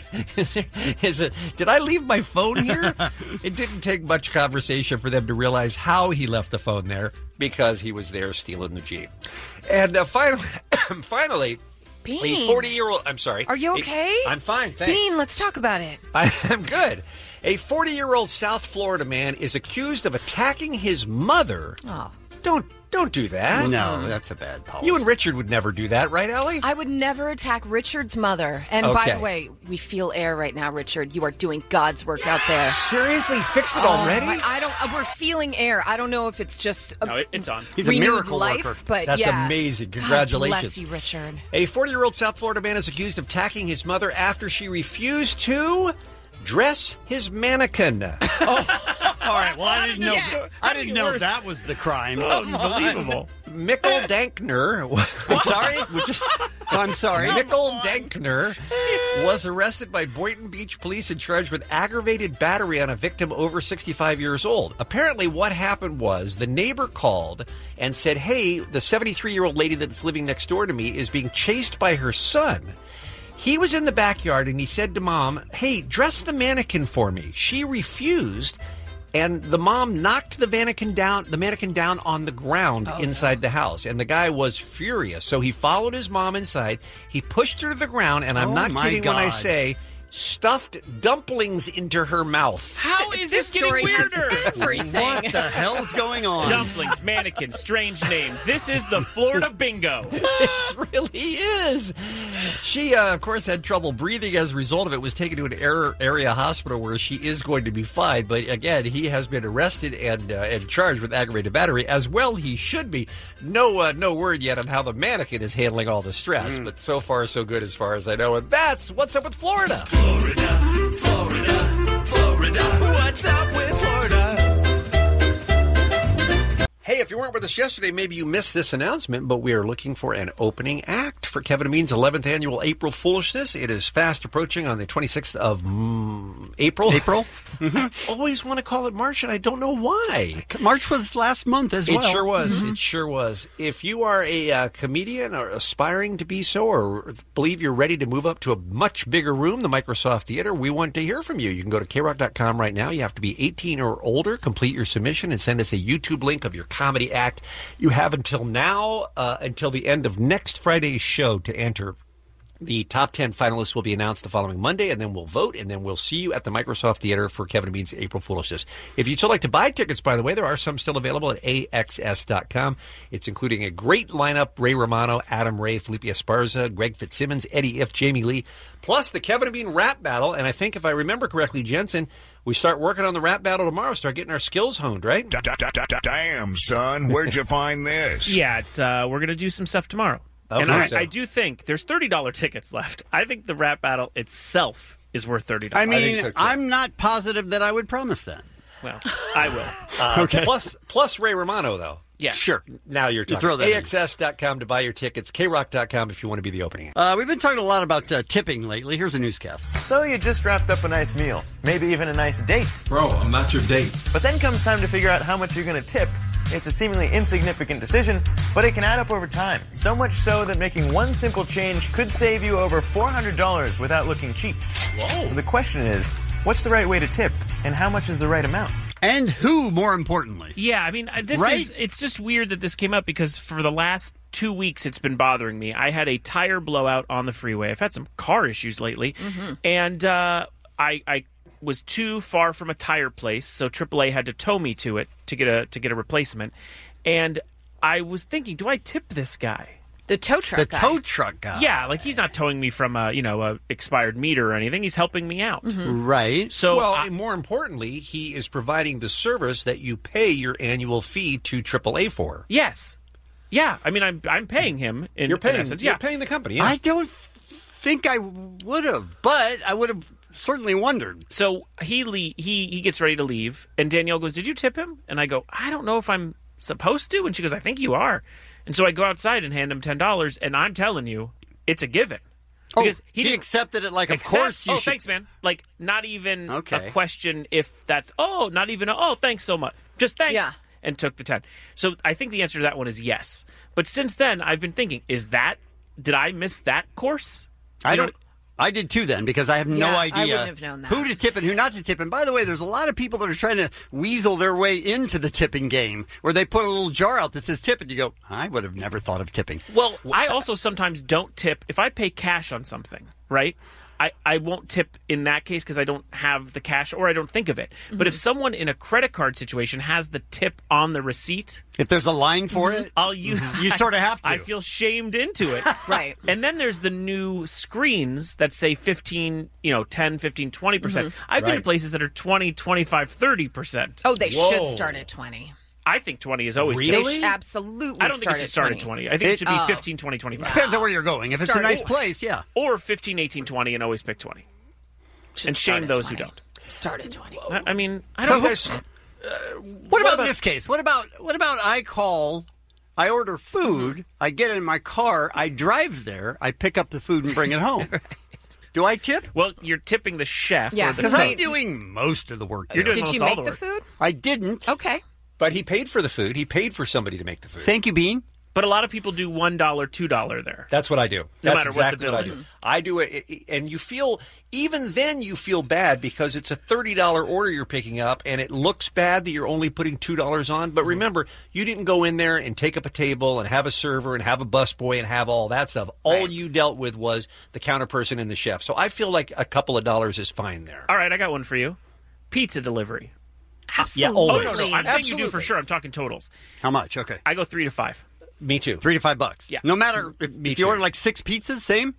Did I leave my phone here? It didn't take much conversation for them to realize how he left the phone there, because he was there stealing the Jeep. And finally... Bean. A 40-year-old... I'm sorry. Are you okay? I'm fine, thanks. Bean, let's talk about it. I'm good. A 40-year-old South Florida man is accused of attacking his mother. Oh. Don't do that. No, that's a bad policy. You and Richard would never do that, right, Allie? I would never attack Richard's mother. And by the way, we feel air right now, Richard. You are doing God's work out there. Seriously? Fixed it already? We're feeling air. I don't know if it's just no, it's on. He's a miracle life, worker. But That's amazing. Congratulations. God bless you, Richard. A 40-year-old South Florida man is accused of attacking his mother after she refused to dress his mannequin. All right. Well, I didn't know. Yes. I didn't know that was the crime. Unbelievable. Mikkel Dankner. I'm sorry. I'm sorry. Mikkel Dankner was arrested by Boynton Beach police and charged with aggravated battery on a victim over 65 years old. Apparently, what happened was the neighbor called and said, "Hey, the 73-year-old lady that's living next door to me is being chased by her son." He was in the backyard and he said to Mom, "Hey, dress the mannequin for me." She refused. And the mom knocked the mannequin down on the ground inside the house. And the guy was furious. So he followed his mom inside. He pushed her to the ground. And I'm not kidding when I say stuffed dumplings into her mouth. How is this getting story weirder? has everything. What the hell's going on? Dumplings, mannequin, strange name. This is the Florida bingo. This really is. She, of course, had trouble breathing as a result of it, was taken to an area hospital where she is going to be fine. But again, he has been arrested and charged with aggravated battery, as well he should be. No word yet on how the mannequin is handling all the stress, but so far so good as far as I know. And that's What's Up with Florida. Florida, Florida, Florida. What's up with Florida? Hey, if you weren't with us yesterday, maybe you missed this announcement, but we are looking for an opening act for Kevin and Bean's 11th annual April Foolishness. It is fast approaching on the 26th of April. Always want to call it March, and I don't know why. March was last month as well. It sure was. It sure was. If you are a comedian or aspiring to be so, or believe you're ready to move up to a much bigger room, the Microsoft Theater, we want to hear from you. You can go to krock.com right now. You have to be 18 or older, complete your submission, and send us a YouTube link of your comedy act. You have until now, until the end of next Friday's show to enter. The top 10 finalists will be announced the following Monday, and then we'll vote, and then we'll see you at the Microsoft Theater for Kevin and Bean's April Foolishness. If you'd still like to buy tickets, by the way, there are some still available at AXS.com. It's including a great lineup: Ray Romano, Adam Ray, Felipe Esparza, Greg Fitzsimmons, Eddie If, Jamie Lee, plus the Kevin and Bean rap battle. And I think, if I remember correctly, Jensen, we start working on the rap battle tomorrow, start getting our skills honed, right? Damn, son, where'd you find this? Yeah, it's we're going to do some stuff tomorrow. Okay, and I do think there's $30 tickets left. I think the rap battle itself is worth $30. I mean, I think so, too. I'm not positive that I would promise that. Well, I will. Okay. Plus Ray Romano, though. Yes. Sure. Now you're talking. throw that in. AXS.com to buy your tickets. KRock.com if you want to be the opening act. We've been talking a lot about tipping lately. Here's a newscast. So you just wrapped up a nice meal, maybe even a nice date. Bro, I'm not your date. But then comes time to figure out how much you're going to tip. It's a seemingly insignificant decision, but it can add up over time. So much so that making one simple change could save you over $400 without looking cheap. Whoa. So the question is, what's the right way to tip, and how much is the right amount? And who, more importantly? Yeah, I mean, it's just weird that this came up because for the last 2 weeks it's been bothering me. I had a tire blowout on the freeway. I've had some car issues lately, and I was too far from a tire place, so AAA had to tow me to it to get a replacement. And I was thinking, do I tip this guy? The tow truck guy. tow truck guy. Yeah, like he's not towing me from a expired meter or anything. He's helping me out. Right. So, well, more importantly, he is providing the service that you pay your annual fee to AAA for. Yes. Yeah, I mean, I'm paying him. You're paying. In essence. You're Yeah. paying the company. Yeah. I don't think I would have, but I would have certainly wondered. So he gets ready to leave, and Danielle goes, "Did you tip him?" And I go, "I don't know if I'm supposed to." And she goes, "I think you are." And so I go outside and hand him $10, and I'm telling you, it's a given. Because he didn't accepted it like, of course you should. Thanks, man. Like, not even Okay. a question if that's, not even thanks so much. Just thanks. Yeah. And took the 10. So I think the answer to that one is yes. But since then, I've been thinking, did I miss that course? I did too then, because I have no Yeah, idea I wouldn't have known that. who to tip and who not to tip. And by the way, there's a lot of people that are trying to weasel their way into the tipping game, where they put a little jar out that says tip, and you go, I would have never thought of tipping. Well, I also sometimes don't tip. If I pay cash on something, right, I won't tip in that case because I don't have the cash or I don't think of it. But if someone in a credit card situation has the tip on the receipt, if there's a line for it, I'll use. You sort of have to. I feel shamed into it. Right. And then there's the new screens that say 15, 10, 15, 20%. I've been to places that are 20, 25, 30%. Oh, they should start at 20. I think 20 is always They really? should absolutely I don't think it should start at 20. I think it should be 15, 20, 25. Depends on where you're going. If it's a nice place, yeah. Or 15, 18, 20, and always pick 20. And shame those who don't. Start at 20. I mean, I don't guys, What about this case? What about I order food, I get in my car, I drive there, I pick up the food and bring it home. Do I tip? Well, you're tipping the chef. Yeah, because I'm doing most of the work. You're doing Did almost you all make the the work. food? I didn't. Okay. But he paid for the food. He paid for somebody to make the food. Thank you, Bean. But a lot of people do $1, $2 there. That's what I do. No That's matter exactly what the what I bill do. is. I do it, and you feel, even then you feel bad because it's a $30 order you're picking up, and it looks bad that you're only putting $2 on. But remember, you didn't go in there and take up a table and have a server and have a busboy and have all that stuff. All you dealt with was the counter person and the chef. So I feel like a couple of dollars is fine there. All right, I got one for you. Pizza delivery. Absolutely. Oh, no. I'm saying you do for sure. I'm talking totals. How much? Okay. I go $3 to $5. Me too. $3 to $5. Yeah. No matter if you order like 6 pizzas, same?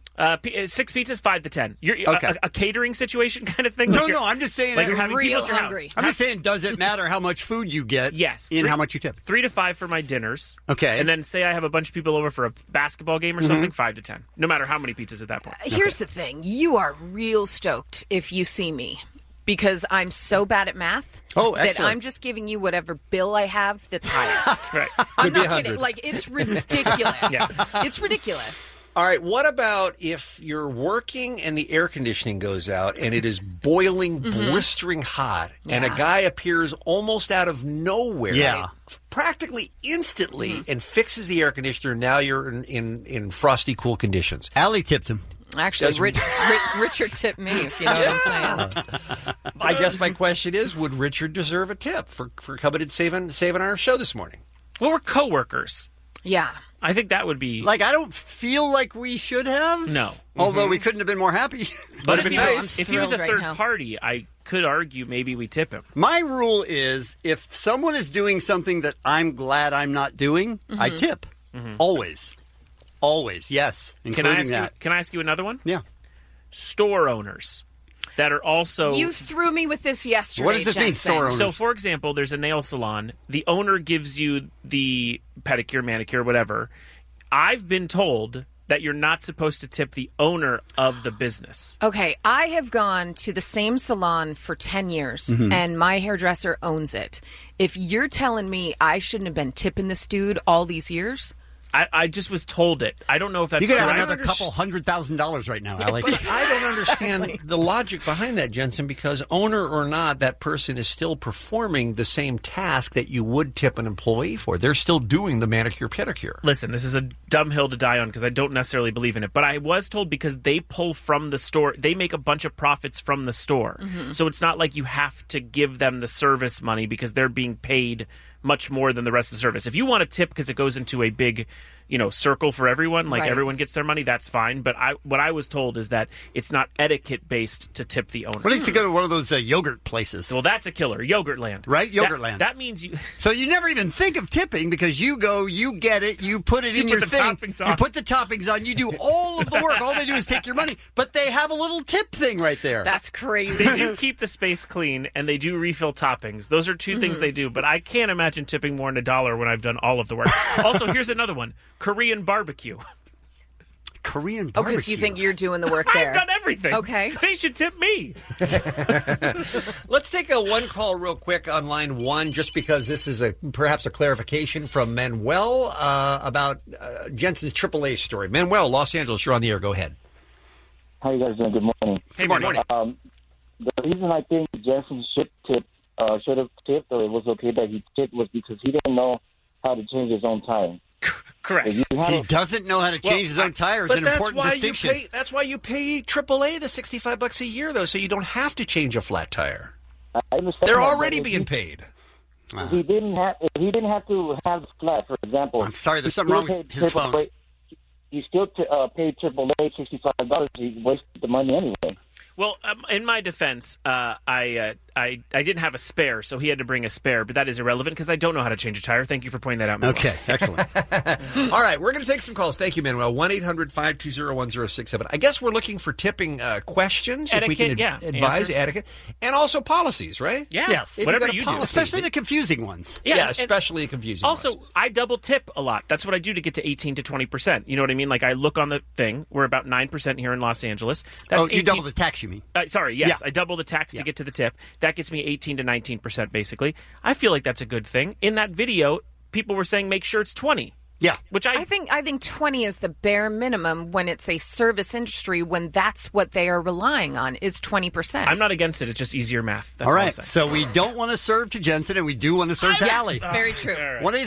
6 pizzas, 5 to 10. You're Okay. a catering situation kind of thing? No, Like you're- I'm just saying like you're having people at your hungry. house. I'm just saying, does it matter how much food you get? Yes. In how much you tip? 3 to 5 for my dinners. Okay. And then say I have a bunch of people over for a basketball game or something, 5 to 10. No matter how many pizzas at that point. Here's the thing. You are real stoked if you see me because I'm so bad at math Oh, that excellent. I'm just giving you whatever bill I have that's highest. Right. I'm Could be not 100. kidding. Like, it's ridiculous. Yeah. It's ridiculous. All right, what about if you're working and the air conditioning goes out and it is boiling, blistering hot, and a guy appears almost out of nowhere, Yeah. practically instantly, and fixes the air conditioner? Now you're in frosty, cool conditions. Allie tipped him. Actually, Does- Richard tipped me, if you know what I'm saying. I guess my question is, would Richard deserve a tip for coming and saving our show this morning? Well, we're coworkers. Yeah. I think that would be... Like, I don't feel like we should have. No. Although we couldn't have been more happy. But Would've if he, been was, nice. if he was a Thrilled third right now. party, I could argue maybe we tip him. My rule is if someone is doing something that I'm glad I'm not doing, I tip. Always. Always, yes. Can I Including ask that. you? Can I ask you another one? Yeah. Store owners that are also. You threw me with this yesterday. What does this mean, Jensen. store owners? So, for example, there's a nail salon. The owner gives you the pedicure, manicure, whatever. I've been told that you're not supposed to tip the owner of the business. Okay, I have gone to the same salon for 10 years, and my hairdresser owns it. If you're telling me I shouldn't have been tipping this dude all these years... I just was told it. I don't know if that's You could correct. have another couple $100,000 right now, Allie. But I don't understand the logic behind that, Jensen, because owner or not, that person is still performing the same task that you would tip an employee for. They're still doing the manicure, pedicure. Listen, this is a dumb hill to die on because I don't necessarily believe in it. But I was told because they pull from the store, they make a bunch of profits from the store. So it's not like you have to give them the service money because they're being paid much more than the rest of the service. If you want to tip because it goes into a big, circle for everyone, like Right. everyone gets their money, that's fine. But what I was told is that it's not etiquette based to tip the owner. What if you go to one of those yogurt places? Well, that's a killer. Yogurtland. Right? Yogurtland. That means you... So you never even think of tipping because you go, you get it, you put it You in put your the thing. toppings on. You put the toppings on. You do all of the work. All they do is take your money. But they have a little tip thing right there. That's crazy. They do keep the space clean, and they do refill toppings. Those are two things they do, but I can't imagine tipping more than $1 when I've done all of the work. Also, here's another one. Korean barbecue. Korean Oh, barbecue. because you think you're doing the work there. I've done everything. Okay. They should tip me. Let's take a one call real quick on line one, just because this is perhaps a clarification from Manuel about Jensen's AAA story. Manuel, Los Angeles, you're on the air. Go ahead. How you guys doing? Good morning. Hey, good morning. The reason I think Jensen should have tipped, or it was okay that he tipped, was because he didn't know how to change his own tire. Correct. If you had He a- doesn't know how to change his own tires. But An that's important why distinction. that's why you pay AAA the $65 a year, though, so you don't have to change a flat tire. I understand They're that, but already if being he- paid. If he didn't have to have the flat, for example. I'm sorry, there's he something wrong still with paid his phone. AAA He still paid AAA $65. He wasted the money anyway. Well, in my defense, I didn't have a spare, so he had to bring a spare, but that is irrelevant because I don't know how to change a tire. Thank you for pointing that out, Manuel. Okay, excellent. All right, we're going to take some calls. Thank you, Manuel. 1-800-520-1067. I guess we're looking for tipping questions. if we Etiquette, can yeah, advise answers. etiquette. And also policies, right? Yeah. Yes. If Whatever got a you do. policy, Especially the confusing ones. Yeah, and- especially confusing Also, ones. I double tip a lot. That's what I do to get to 18 to 20%. You know what I mean? Like, I look on the thing. We're about 9% here in Los Angeles. That's Oh, you 18 double the tax, you mean? Sorry, yes. Yeah. I double the tax to get to the tip. that gets me 18 to 19%, basically. I feel like that's a good thing. In that video, people were saying make sure it's 20. Yeah, which I think 20 is the bare minimum when it's a service industry, when that's what they are relying on is 20%. I'm not against it. It's just easier math. That's all all I'm right, saying. so we don't want to serve to Jensen, and we do want to serve to Yes, Allie. very true.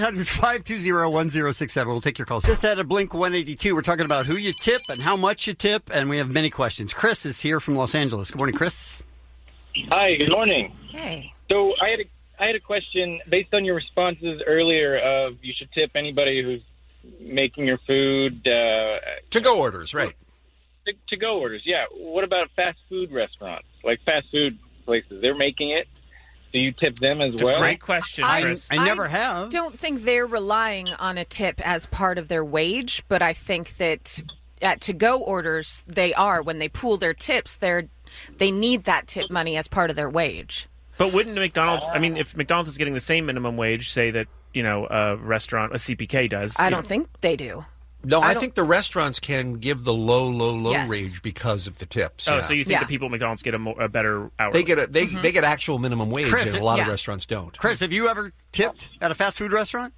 1-800-520-1067. We'll take your calls. Just had a Blink 182. We're talking about who you tip and how much you tip, and we have many questions. Chris is here from Los Angeles. Good morning, Chris. Hi, good morning. Hey. So I had a question based on your responses earlier of you should tip anybody who's making your food. To-go orders, right. To-go orders, yeah. What about fast food restaurants? Like fast food places, they're making it. Do you tip them as well? Great question, Chris. I never have. I don't think they're relying on a tip as part of their wage, but I think that at to-go orders, they are. When they pool their tips, they need that tip money as part of their wage. But wouldn't McDonald's, I mean, if McDonald's is getting the same minimum wage, say that, a restaurant, a CPK does. I don't think they do. No, I think the restaurants can give the low Yes. wage because of the tips. Oh, yeah. so you think the people at McDonald's get a better hour? They get they get actual minimum wage, Chris, and a lot of restaurants don't. Chris, have you ever tipped at a fast food restaurant?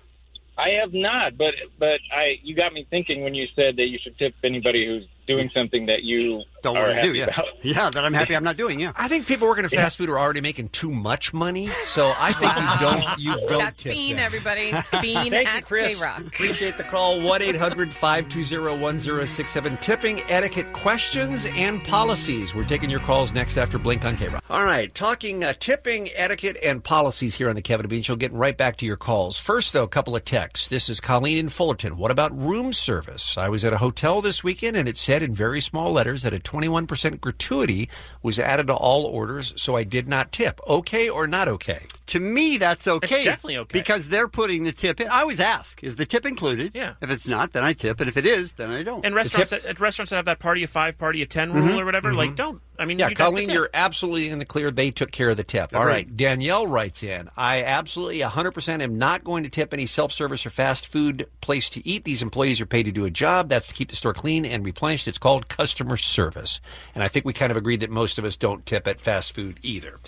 I have not, but you got me thinking when you said that you should tip anybody who's doing something that you don't are want to do. happy Yeah, about. yeah, that I'm happy I'm not doing. Yeah, I think people working at fast food are already making too much money, so I think you don't That's tip Bean, them. everybody. Bean Thank you, at Chris. K-Rock. Appreciate the call. 1-800-520-1067. Tipping etiquette questions and policies. We're taking your calls next after Blink on K-Rock. All right, talking tipping etiquette and policies here on the Kevin and Bean Show. Getting right back to your calls. First, though, a couple of texts. This is Colleen in Fullerton. What about room service? I was at a hotel this weekend, and it said in very small letters that a 21% gratuity was added to all orders, so I did not tip. Okay or not okay? To me, that's okay. It's definitely okay. Because they're putting the tip in. I always ask, is the tip included? Yeah. If it's not, then I tip. And if it is, then I don't. And restaurants that have that party of 5, party of 10 rule or whatever, like, don't. I mean, Yeah, you have to Colleen, tip. you're absolutely in the clear. They took care of the tip. All Agreed. right. Danielle writes in, I absolutely 100% am not going to tip any self-service or fast food place to eat. These employees are paid to do a job. That's to keep the store clean and replenished. It's called customer service. And I think we kind of agreed that most of us don't tip at fast food either.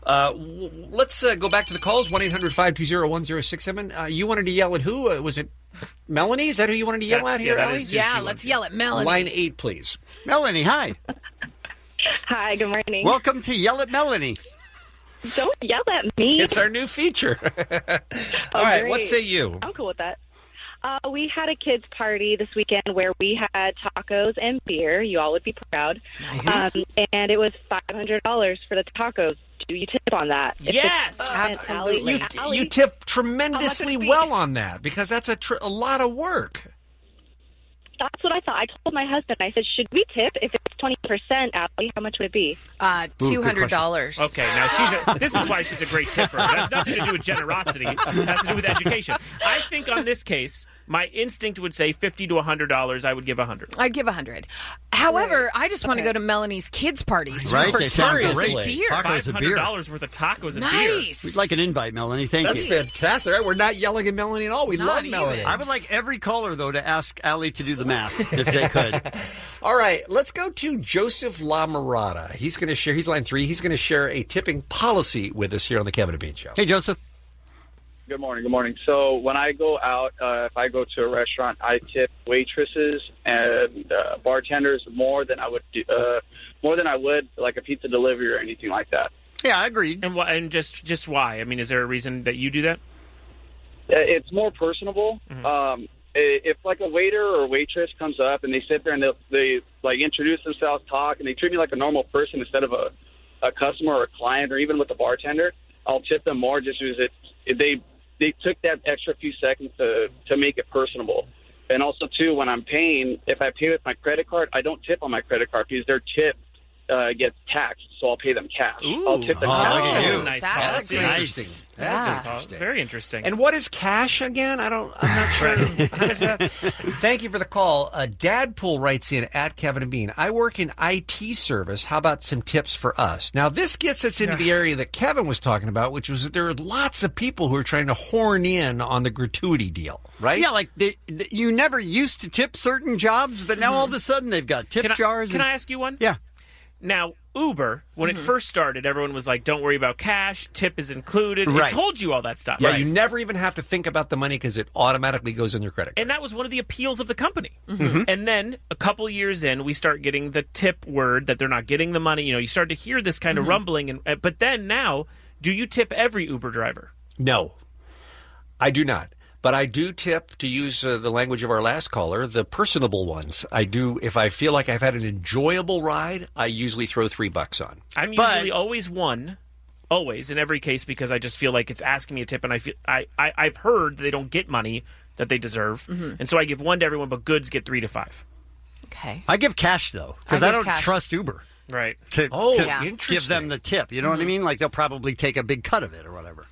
Let's go back to the calls. 1-800-520-1067. You wanted to yell at who? Was it Melanie? Is that who you wanted to yell at here, Ellie? Yeah, let's yell at Melanie. Line 8, please. Melanie, hi. Hi, good morning. Welcome to Yell at Melanie. Don't yell at me. It's our new feature. All right, what great. say you? I'm cool with that. We had a kids' party this weekend where we had tacos and beer. You all would be proud. Nice. And it was $500 for the tacos. Do you tip on that? Yes, absolutely. You tip tremendously well on that because that's a lot of work. That's what I thought. I told my husband, I said, should we tip? If it's 20%, Allie, how much would it be? $200. Okay, now this is why she's a great tipper. It has nothing to do with generosity. It has to do with education. I think on this case, my instinct would say $50 to $100. I would give $100. I'd give $100. However, I just want to go to Melanie's kids' parties. Right, For they sound tacos great. and beer. Tacos and beer. $500 worth of tacos and beer. Nice. We'd like an invite, Melanie. Thank That's you. fantastic. Right? We're not yelling at Melanie at all. We love Melanie. I would like every caller, though, to ask Allie to do the math, if they could. All right, let's go to Joseph LaMorada. He's going to share, he's line 3, he's going to share a tipping policy with us here on the Kevin and Bean Show. Hey, Joseph. Good morning. Good morning. So when I go out, if I go to a restaurant, I tip waitresses and bartenders more than I would like a pizza delivery or anything like that. Yeah, I agreed. And just why? I mean, is there a reason that you do that? It's more personable. Mm-hmm. If like a waiter or a waitress comes up and they sit there and they like introduce themselves, talk, and they treat me like a normal person instead of a customer or a client or even with a bartender, I'll tip them more just because they took that extra few seconds to make it personable. And also, too, when I'm paying, if I pay with my credit card, I don't tip on my credit card because their tip gets taxed, so I'll pay them cash. I'll tip them cash. Look at you. Nice That's policy. interesting. That's Yeah. interesting. Very interesting. And what is cash again? I'm not sure. How does that? Thank you for the call. Dadpool writes in at Kevin and Bean. I work in IT service. How about some tips for us? Now, this gets us into the area that Kevin was talking about, which was that there are lots of people who are trying to horn in on the gratuity deal, right? Yeah, like you never used to tip certain jobs, but now all of a sudden they've got tip jars. Can I ask you one? Yeah. Now, Uber, when it first started, everyone was like, don't worry about cash, tip is included. Right. It told you all that stuff. Yeah, you never even have to think about the money because it automatically goes in your credit card. And that was one of the appeals of the company. Mhm. And then a couple years in, we start getting the tip word that they're not getting the money. You start to hear this kind of rumbling. But then now, do you tip every Uber driver? No, I do not. But I do tip, to use the language of our last caller, the personable ones. I do. If I feel like I've had an enjoyable ride, I usually throw $3 on. I'm usually always one. Always, in every case, because I just feel like it's asking me a tip, and I've heard they don't get money that they deserve, and so I give 1 to everyone, but goods get 3 to 5. Okay. I give cash, though, because I don't trust Uber. Right. To interesting. give them the tip. You know what I mean? Like, they'll probably take a big cut of it or whatever.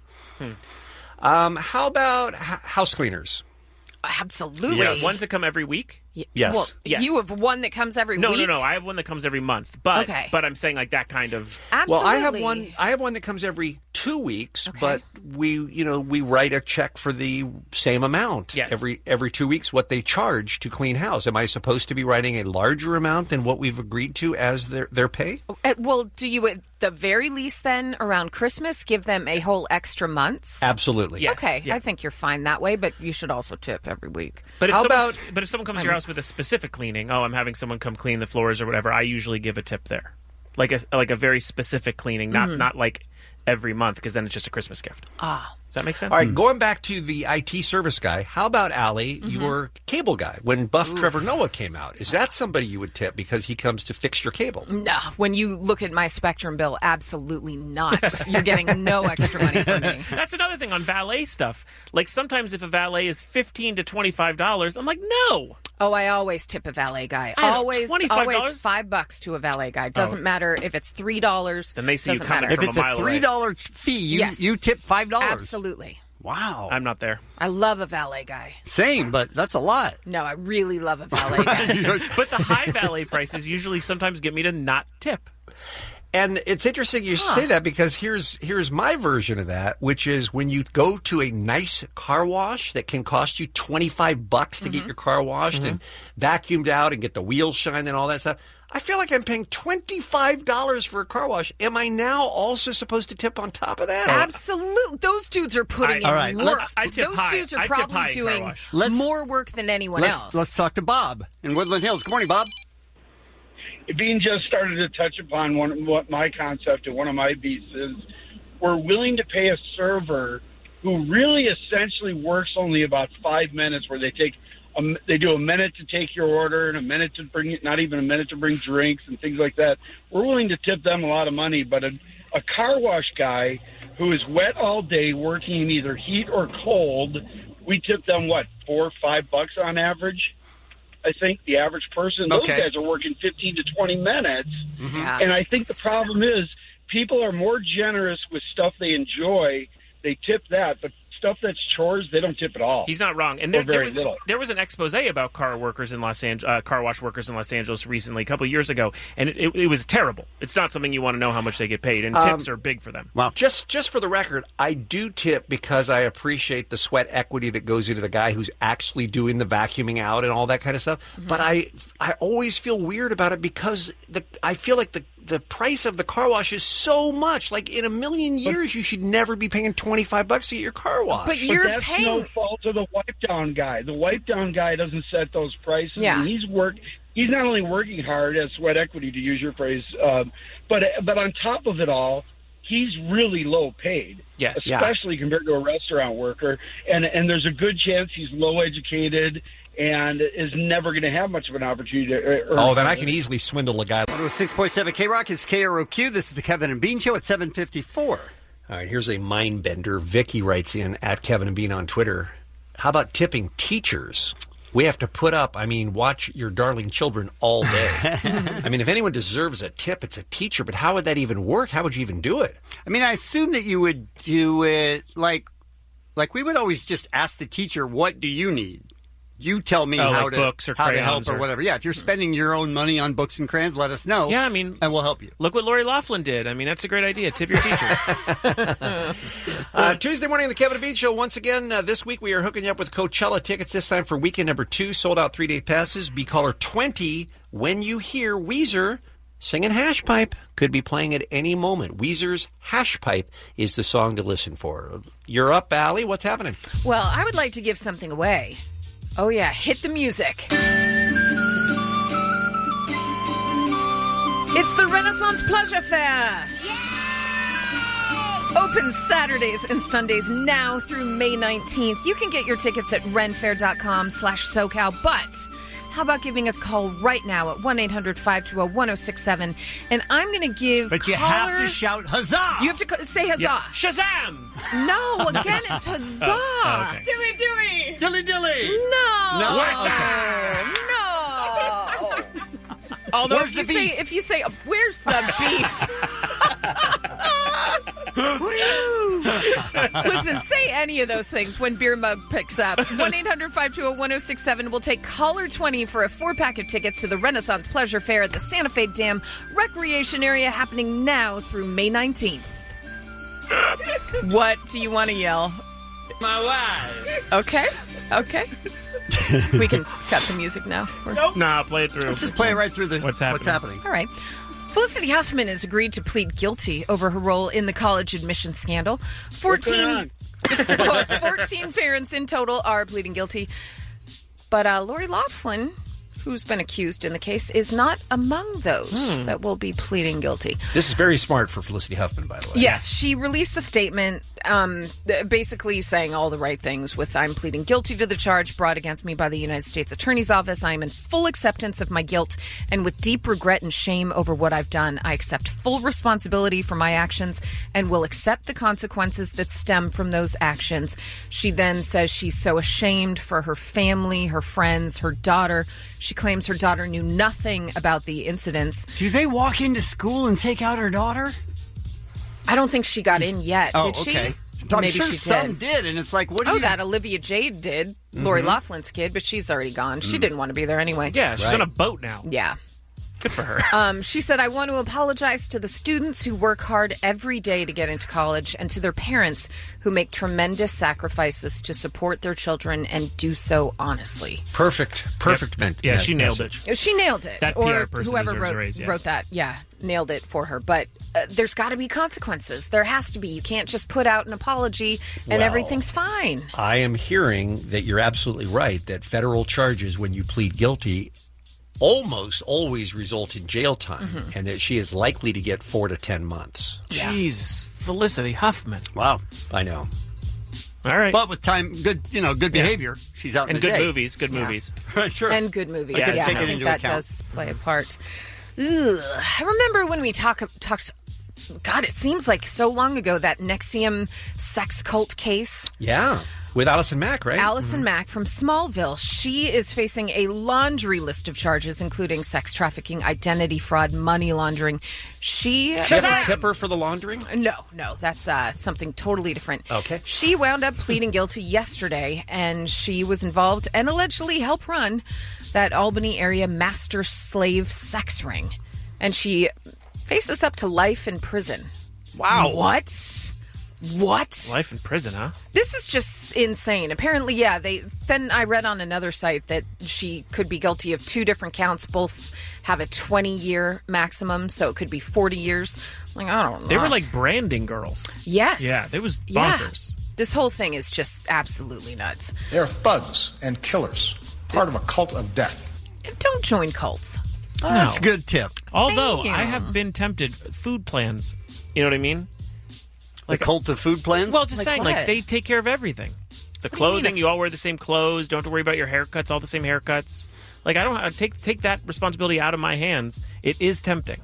How about house cleaners? Absolutely. Yeah, ones that come every week? Yes. Well, Yes. you have one that comes every No, week? no. I have one that comes every month, but Okay. but I'm saying like that kind of. Well, I have one that comes every 2 weeks, but we write a check for the same amount every 2 weeks. What they charge to clean house. Am I supposed to be writing a larger amount than what we've agreed to as their pay? Well, do you at the very least then around Christmas give them a whole extra month? Absolutely. Okay, I think you're fine that way, but you should also tip every week. But if someone comes to your house with a specific cleaning, I'm having someone come clean the floors or whatever, I usually give a tip there, like a very specific cleaning, not like every month, because then it's just a Christmas gift. Ah. Does that make sense? All right, going back to the IT service guy, how about, Allie, your cable guy? When Buff Trevor Noah came out, is that somebody you would tip because he comes to fix your cable? No, when you look at my Spectrum bill, absolutely not. You're getting no extra money from me. That's another thing on valet stuff. Like sometimes if a valet is $15 to $25, I'm like, no. Oh, I always tip a valet guy. I know, Always $25? $5 to a valet guy. Doesn't matter if it's $3. Then they see you doesn't coming matter. If it's a $3 fee, you tip $5. Absolutely. Wow. I'm not there. I love a valet guy. Same, but that's a lot. No, I really love a valet guy. But the high valet prices usually sometimes get me to not tip. And it's interesting you say that because here's my version of that, which is when you go to a nice car wash that can cost you $25 to get your car washed and vacuumed out and get the wheels shined and all that stuff. I feel like I'm paying $25 for a car wash. Am I now also supposed to tip on top of that? Absolutely. Those dudes are putting All right, in work. let's- I tip Those high. dudes are I tip probably high in car doing wash. more work than anyone else. Let's talk to Bob in Woodland Hills. Good morning, Bob. Bean just started to touch upon what my concept and one of my beats is. We're willing to pay a server who really essentially works only about 5 minutes, where they do a minute to take your order and a minute to bring it, not even a minute to bring drinks and things like that. We're willing to tip them a lot of money, but a car wash guy who is wet all day, working in either heat or cold, we tip them $4 or $5 on average. I think the average person, those guys are working 15 to 20 minutes. Yeah. And I think the problem is people are more generous with stuff they enjoy. They tip that, but stuff that's chores, they don't tip at all. He's not wrong. And Or there very was little. there was an expose about car workers in Los Angeles, car wash workers in Los Angeles recently, a couple of years ago, and it was terrible. It's not something you want to know how much they get paid, and tips are big for them. Well, just for the record, I do tip because I appreciate the sweat equity that goes into the guy who's actually doing the vacuuming out and all that kind of stuff. But I always feel weird about it because I feel like the price of the car wash is so much. Like in a million years, you should never be paying $25 to get your car washed. But you're that's paying. no fault of the wipe down guy. The wipe down guy doesn't set those prices. Yeah. And he's not only working hard as sweat equity, to use your phrase, but on top of it all, he's really low paid. Yes. Especially compared to a restaurant worker. And there's a good chance he's low educated and is never going to have much of an opportunity to earn. Oh, then I can easily swindle a guy. 106.7 K-Rock is KROQ. This is the Kevin and Bean Show at 7:54. All right, here's a mind bender. Vicky writes in at Kevin and Bean on Twitter. How about tipping teachers? We have to watch your darling children all day. If anyone deserves a tip, it's a teacher. But how would that even work? How would you even do it? I assume that you would do it like we would always just ask the teacher, what do you need? You tell me how books or to help crayons or whatever. Yeah, if you're spending your own money on books and crayons, let us know. Yeah, and we'll help you. Look what Lori Loughlin did. That's a great idea. Tip your teachers. Tuesday morning on the Kevin and Bean Show. Once again, this week we are hooking you up with Coachella tickets, this time for weekend number 2. Sold out 3-day passes. Be caller 20 when you hear Weezer Singing Hash Pipe could be playing at any moment. Weezer's Hash Pipe is the song to listen for. You're up, Allie. What's happening? Well, I would like to give something away. Oh, yeah. Hit the music. It's the Renaissance Pleasure Fair. Open Saturdays and Sundays now through May 19th. You can get your tickets at renfair.com/SoCal. But how about giving a call right now at 1-800-520-1067? And I'm going to give But you have to shout huzzah! You have to say huzzah. Yeah. Shazam! No, again, it's huzzah. Oh, okay. Dilly dilly. Dilly dilly. No. No. No. Although Where's the beef? if you say, where's the beef? Listen, say any of those things when Beer Mug picks up. 1-800-520-1067 will take caller 20 for a 4-pack of tickets to the Renaissance Pleasure Fair at the Santa Fe Dam Recreation Area, happening now through May 19th. What do you want to yell? My wife. Okay. We can cut the music now. Nah, play it through. Let's just play it right through what's happening. All right. Felicity Huffman has agreed to plead guilty over her role in the college admission scandal. 14 parents in total are pleading guilty. But Lori Loughlin, who's been accused in the case, is not among those that will be pleading guilty. This is very smart for Felicity Huffman, by the way. Yes, she released a statement basically saying all the right things with, I'm pleading guilty to the charge brought against me by the United States Attorney's Office. I am in full acceptance of my guilt, and with deep regret and shame over what I've done, I accept full responsibility for my actions and will accept the consequences that stem from those actions. She then says she's so ashamed for her family, her friends, her daughter. She claims her daughter knew nothing about the incidents. Do they walk into school and take out her daughter? I don't think she got in yet, did she? Okay. I'm Maybe sure she some did, and it's like, what do you... that Olivia Jade did. Lori Loughlin's kid, but she's already gone. She didn't want to be there anyway. Yeah, she's on a boat now. Yeah. Good for her. She said, I want to apologize to the students who work hard every day to get into college and to their parents who make tremendous sacrifices to support their children and do so honestly. Perfect. Yeah, she nailed it. She nailed it. That or PR person whoever deserves a raise, wrote that, nailed it for her. But there's got to be consequences. There has to be. You can't just put out an apology and everything's fine. I am hearing that you're absolutely right, that federal charges, when you plead guilty, almost always result in jail time, and that she is likely to get 4 to 10 months. Jeez, Felicity Huffman. Wow. I know. All right. But with time, good behavior, she's out in and the good day. movies. Good movies. Sure. And good movies. I Yeah, take I it think into that account. does play a part. Ugh. I remember when we talked, God, it seems like so long ago, that NXIVM sex cult case. Yeah. With Allison Mack, right? Allison Mack from Smallville. She is facing a laundry list of charges, including sex trafficking, identity fraud, money laundering. She Did you have to tip her for the laundering? No, that's something totally different. Okay. She wound up pleading guilty yesterday, and she was involved and allegedly helped run that Albany area master-slave sex ring. And she faces up to life in prison. Wow. What? Life in prison, huh? This is just insane. Apparently, then I read on another site that she could be guilty of 2 different counts. Both have a 20-year maximum, so it could be 40 years. Like, I don't know. They were like branding girls. Yes. Yeah, it was bonkers. Yeah. This whole thing is just absolutely nuts. They're thugs and killers, part of a cult of death. Don't join cults. Oh, that's a good tip. Although, Thank you. I have been tempted. Food plans. You know what I mean? Like cult of food plans? Well, just Like saying, what? like, they take care of everything. The What do you mean clothing, you all wear the same clothes. Don't have to worry about your haircuts, all the same haircuts. Like, I don't take that responsibility out of my hands. It is tempting.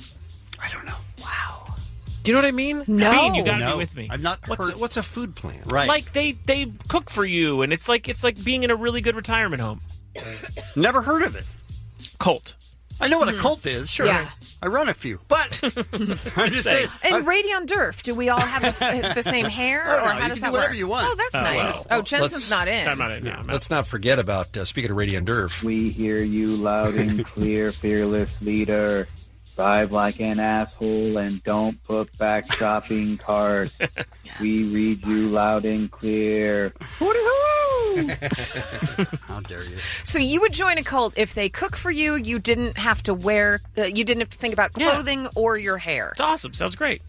I don't know. Wow. Do you know what I mean? No. Bean, you got to be with me. I've not heard. What's a food plan? Right. Like, they cook for you, and it's like being in a really good retirement home. Never heard of it. Cult. I know what a cult is, sure. Yeah. I run a few, but I'm just saying. And Radion Durf, do we all have the same hair, Oh, no, or how you does can that do whatever work? you want. Oh, that's nice. well, Jensen's not in. I'm not in. Yeah, Let's not forget about, speaking of Radiant Durf. We hear you loud and clear, fearless leader. Drive like an asshole and don't put back shopping carts. We read you loud and clear. Hooty-hoo! How dare you? So you would join a cult if they cook for you. You didn't have to you didn't have to think about clothing or your hair. It's awesome. Sounds great.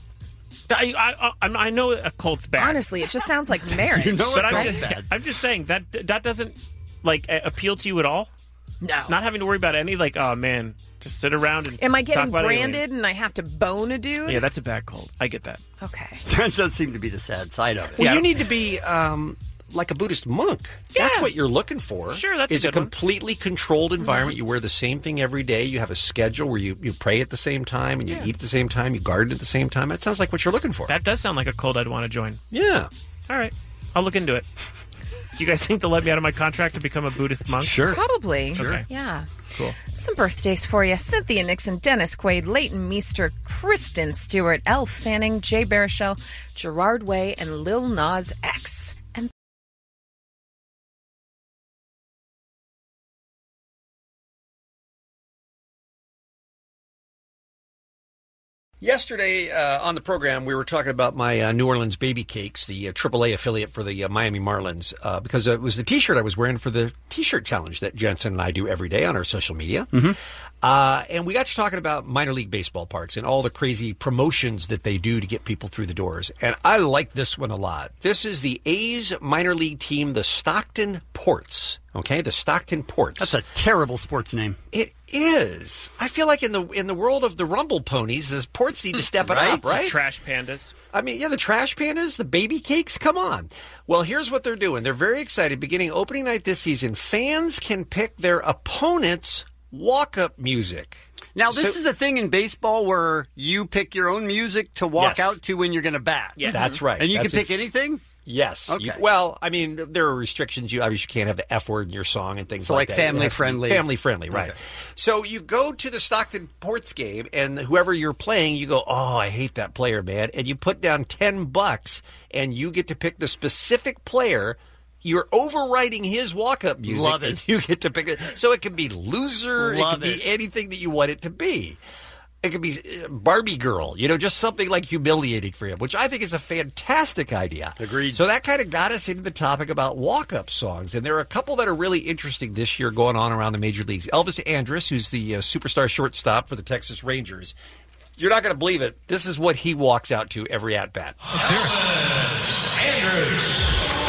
I know a cult's bad. Honestly, it just sounds like marriage. I'm just saying that doesn't appeal to you at all. No. Not having to worry about any oh man, just sit around and Am I talk getting about branded aliens. and I have to bone a dude? Yeah, that's a bad cult. I get that. Okay. That does seem to be the sad side of it. Well, you need to be like a Buddhist monk. That's what you're looking for. Sure, that's is a a good one. completely controlled environment. You wear the same thing every day. You have a schedule where you pray at the same time and you eat at the same time. You garden at the same time. That sounds like what you're looking for. That does sound like a cult I'd want to join. Yeah. All right. I'll look into it. You guys think they'll let me out of my contract to become a Buddhist monk? Sure. Probably. Sure. Okay. Yeah. Cool. Some birthdays for you. Cynthia Nixon, Dennis Quaid, Leighton Meester, Kristen Stewart, Elle Fanning, Jay Baruchel, Gerard Way, and Lil Nas X. And Yesterday on the program, we were talking about my New Orleans Baby Cakes, the AAA affiliate for the Miami Marlins, because it was the T-shirt I was wearing for the T-shirt challenge that Jensen and I do every day on our social media. Mm-hmm. And we got to talking about minor league baseball parks and all the crazy promotions that they do to get people through the doors. And I like this one a lot. This is the A's minor league team, the Stockton Ports. Okay, the Stockton Ports. That's a terrible sports name. It is. I feel like in the world of the Rumble Ponies, the Ports need to step it up, right? The trash pandas. I mean, yeah, the trash pandas, the baby cakes, come on. Well, here's what they're doing. They're very excited. Beginning opening night this season, fans can pick their opponent's walk-up music. Now, this is a thing in baseball where you pick your own music to walk out to when you're going to bat. Yes. That's right. And you That's can pick anything? Yes. Okay. Well, I mean, there are restrictions. You obviously can't have the F word in your song and things So like like that. family friendly. Family friendly, right. Okay. So you go to the Stockton Ports game, and whoever you're playing, you go, oh, I hate that player, man. And you put down $10, and you get to pick the specific player. You're overwriting his walk-up music. Love it. And you get to pick it. So it can be Loser. Love it can be anything that you want it to be. It could be Barbie Girl, just something like humiliating for him, which I think is a fantastic idea. Agreed. So that kind of got us into the topic about walk-up songs. And there are a couple that are really interesting this year going on around the major leagues. Elvis Andrus, who's the superstar shortstop for the Texas Rangers. You're not going to believe it. This is what he walks out to every at-bat. Let's hear it. Andrews.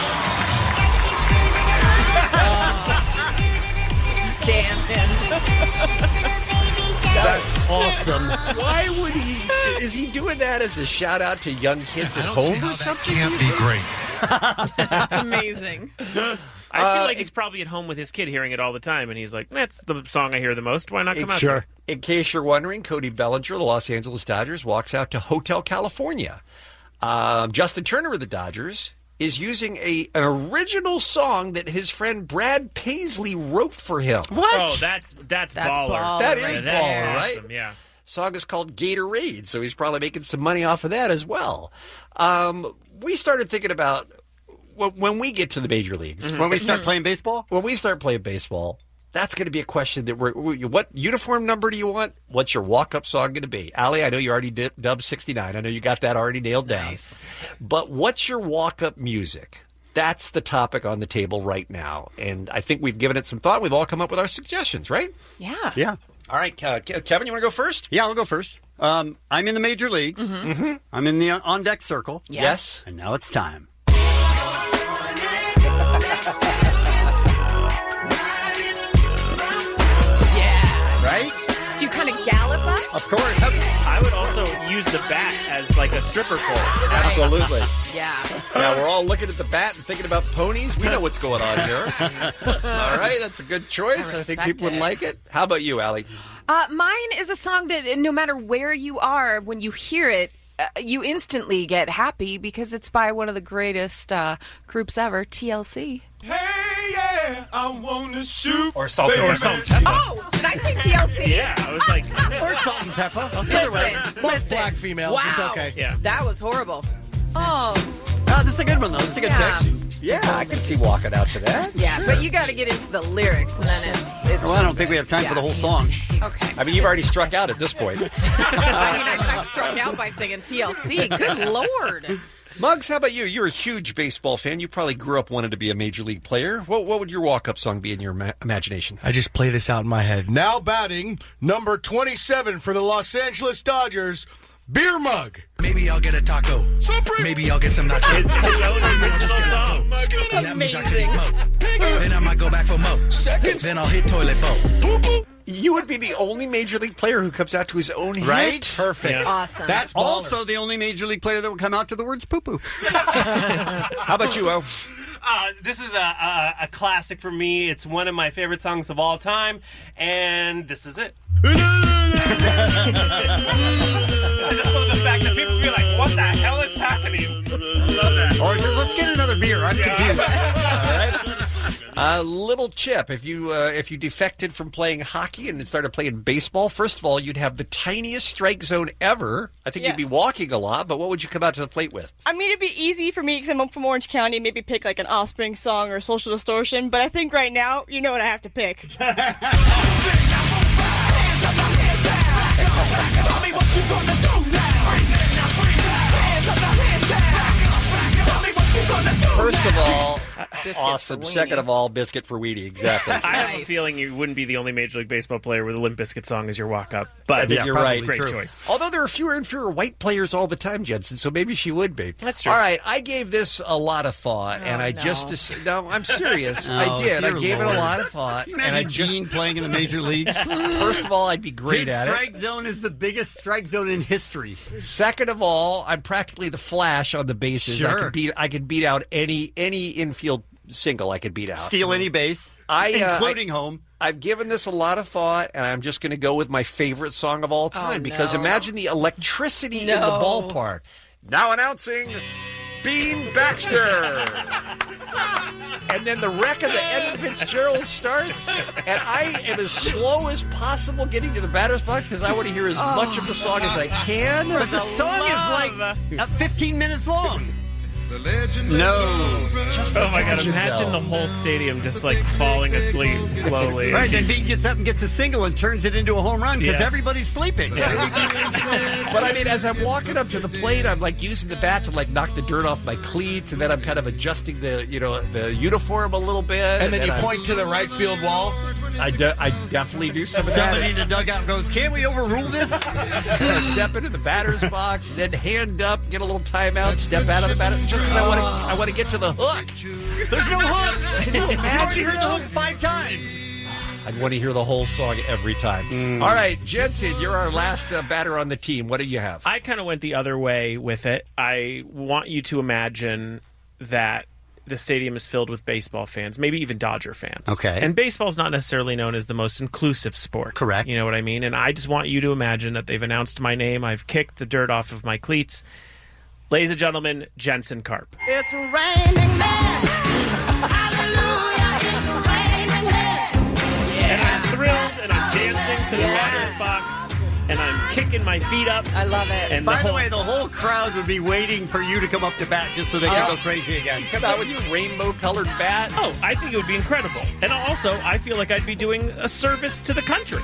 That's awesome. Why would he? Is he doing that as a shout out to young kids at home or something? Can't be great. That's amazing. I feel like he's probably at home with his kid hearing it all the time, and he's like, that's the song I hear the most. Why not come out to it? In case you're wondering, Cody Bellinger, the Los Angeles Dodgers, walks out to Hotel California. Justin Turner of the Dodgers is using an original song that his friend Brad Paisley wrote for him. What? Oh, that's baller. That is baller, right? Awesome, yeah. Song is called Gatorade, so he's probably making some money off of that as well. We started thinking about when we get to the major leagues. When we start playing baseball? When we start playing baseball, that's going to be a question that what uniform number do you want? What's your walk-up song going to be? Allie, I know you already dubbed 69. I know you got that already nailed down. Nice. But what's your walk-up music? That's the topic on the table right now. And I think we've given it some thought. We've all come up with our suggestions, right? Yeah. Yeah. All right, Kevin, you want to go first? Yeah, I'll go first. I'm in the major leagues. Mm-hmm. I'm in the on-deck circle. Yeah. Yes. And now it's time. Yeah. Right? Do you kind of gallop us? Of course. I would also use the bat as like a stripper pole. Absolutely. Yeah. Yeah, we're all looking at the bat and thinking about ponies. We know what's going on here. All right, that's a good choice. I think people would like it. How about you, Allie? Mine is a song that no matter where you are, when you hear it, you instantly get happy because it's by one of the greatest groups ever, TLC. Hey, yeah, I want to shoot. Or Salt and Pepper. Oh, did I say TLC? Yeah, I was like, Or Salt and Pepper. Listen, Black females. Wow. It's okay. yeah. That was horrible. Oh, This is a good one, though. This is a good pick. Yeah, I can see walking out to that. yeah, but you got to get into the lyrics, and then it's Well, I don't think we have time for the whole song. okay. I mean, you've already struck out at this point. I mean, I struck out by singing TLC. Good Lord. Muggs, how about you? You're a huge baseball fan. You probably grew up wanting to be a major league player. What would your walk-up song be in your imagination? I just play this out in my head. Now batting, number 27 for the Los Angeles Dodgers, Beer Mug. Maybe I'll get a taco. Maybe I'll get some nachos. It's the only original song. And that means I can eat mo. Then I might go back for mo. Then I'll hit toilet bowl. You would be the only major league player who comes out to his own Right? hit. Perfect. Yeah. Awesome. That's also the only major league player that would come out to the words poo-poo. How about you, O? This is a classic for me. It's one of my favorite songs of all time, and this is it. I just love the fact that people be like, what the hell is happening? Love that. Or just, let's get another beer. I'm confused. All right. Little Chip, if you defected from playing hockey and started playing baseball, first of all, you'd have the tiniest strike zone ever. I think you'd be walking a lot, but what would you come out to the plate with? I mean, it'd be easy for me because I'm from Orange County. Maybe pick like an Offspring song or Social Distortion. But I think right now, you know what I have to pick. First of all, awesome. Second of all, biscuit for Weedy. Exactly. I have a feeling you wouldn't be the only Major League Baseball player with a Limp Bizkit song as your walk-up. But I think you're right. Great True. choice. Although there are fewer and fewer white players all the time, Jensen, so maybe she would be. That's true. All right, I gave this a lot of thought, and I no, I'm serious. I did. I gave it a lot of thought, and I just Dean playing in the major leagues. First of all, I'd be great His at it. strike zone is the biggest strike zone in history. Second of all, I'm practically the Flash on the bases. Sure. I could beat out any infield single. I could beat out. Steal any base, including home. I've given this a lot of thought, and I'm just going to go with my favorite song of all time because imagine the electricity in the ballpark. Now announcing Bean Baxter. And then the wreck of the Edmund Fitzgerald starts, and I am as slow as possible getting to the batter's box because I want to hear as much of the song as I can. But the song is like 15 minutes long. No. Just oh my God, imagine the whole stadium just like falling asleep slowly. Right, then Bean gets up and gets a single and turns it into a home run because everybody's sleeping. But I mean, as I'm walking up to the plate, I'm like using the bat to like knock the dirt off my cleats, and then I'm kind of adjusting the uniform a little bit. And then you point to the right field wall. I definitely do some of that. Somebody in the dugout goes, "Can we overrule this?" Step into the batter's box, then hand up, get a little timeout, step out of the batter. Just because I want to get to the hook. There's no hook. You already heard the hook 5 times. I want to hear the whole song every time. All right, Jensen, you're our last batter on the team. What do you have? I kind of went the other way with it. I want you to imagine that the stadium is filled with baseball fans, maybe even Dodger fans. Okay. And baseball's not necessarily known as the most inclusive sport. Correct. You know what I mean? And I just want you to imagine that they've announced my name. I've kicked the dirt off of my cleats. Ladies and gentlemen, Jensen Karp. It's raining men. Hallelujah, it's raining men. And I'm thrilled, and I'm dancing to the batter's box, and I'm kicking my feet up. I love it. And By the way, the whole crowd would be waiting for you to come up to bat just so they can go crazy again. Come out with your rainbow-colored bat. Oh, I think it would be incredible. And also, I feel like I'd be doing a service to the country.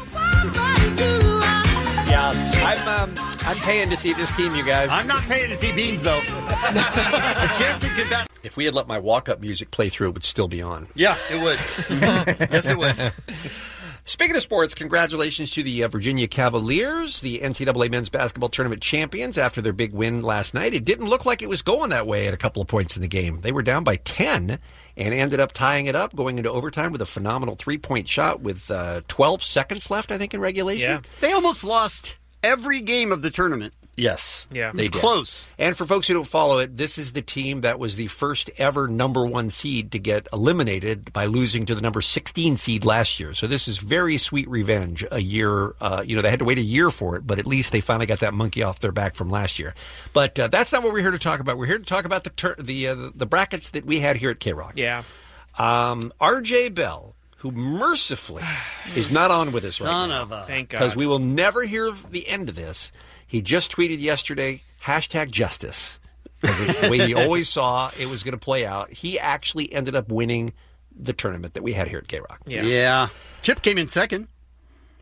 Yeah, I'm paying to see this team, you guys. I'm not paying to see Beans, though. If Jensen did that. If we had let my walk-up music play through, it would still be on. Yeah, it would. Yes, it would. Speaking of sports, congratulations to the Virginia Cavaliers, the NCAA men's basketball tournament champions, after their big win last night. It didn't look like it was going that way at a couple of points in the game. They were down by 10 and ended up tying it up, going into overtime with a phenomenal three-point shot with 12 seconds left, I think, in regulation. Yeah. They almost lost every game of the tournament. Yes. Yeah. They It was did. close. And for folks who don't follow it, this is the team that was the first ever number 1 seed to get eliminated by losing to the number 16 seed last year. So this is very sweet revenge. A year, they had to wait a year for it, but at least they finally got that monkey off their back from last year. But that's not what we're here to talk about. We're here to talk about the brackets that we had here at K-Rock. Yeah. RJ Bell, who mercifully is not on with us right Son now. of a... Thank God. Because we will never hear the end of this. He just tweeted yesterday, #justice. Because it's the way he always saw it was going to play out. He actually ended up winning the tournament that we had here at K-Rock. Yeah. Chip came in second.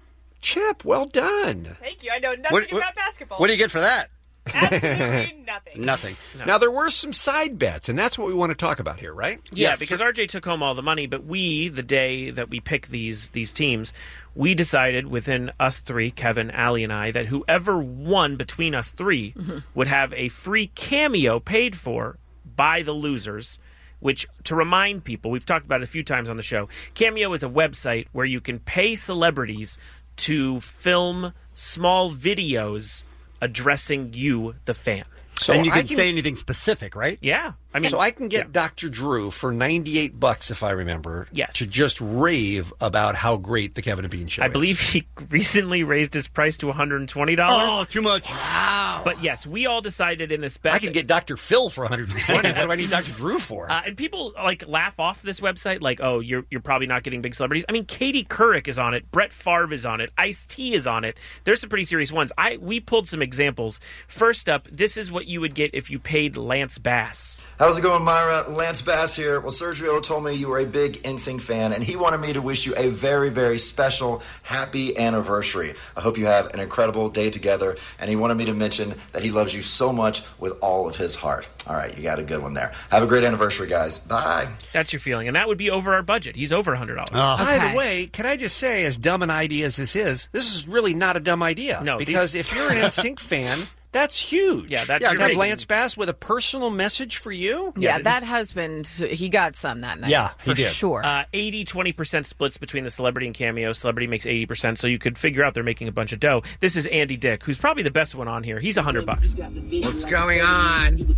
Chip, well done. Thank you. I know nothing about basketball. What do you get for that? Absolutely nothing. Nothing. Now, there were some side bets, and that's what we want to talk about here, right? Yeah, because RJ took home all the money, but we, the day that we picked these teams, we decided within us three, Kevin, Allie, and I, that whoever won between us three would have a free cameo paid for by the losers, which, to remind people, we've talked about it a few times on the show, Cameo is a website where you can pay celebrities to film small videos addressing you, the fan. And you can say anything specific, right? Yeah. I mean, so I can get Dr. Drew for $98, if I remember, Yes. to just rave about how great the Kevin and Bean show I is. believe he recently raised his price to $120. Oh, too much. Wow. But yes, we all decided in this bet. I can get Dr. Phil for $120. What do I need Dr. Drew for? And people laugh off this website like, oh, you're probably not getting big celebrities. I mean, Katie Couric is on it. Brett Favre is on it. Ice-T is on it. There's some pretty serious ones. We pulled some examples. First up, this is what you would get if you paid Lance Bass. How's it going, Myra? Lance Bass here. Well, Sergio told me you were a big NSYNC fan, and he wanted me to wish you a very, very special happy anniversary. I hope you have an incredible day together, and he wanted me to mention that he loves you so much with all of his heart. All right, you got a good one there. Have a great anniversary, guys. Bye. That's your feeling, and that would be over our budget. He's over $100. By the way, can I just say, as dumb an idea as this is really not a dumb idea. No, because if you're an NSYNC fan, that's huge. Yeah, that's have great. Lance Bass with a personal message for you. Yeah, that husband, he got some that night. Yeah, for sure. 80-20% splits between the celebrity and cameo. Celebrity makes 80%, so you could figure out they're making a bunch of dough. This is Andy Dick, who's probably the best one on here. He's $100. What's going on?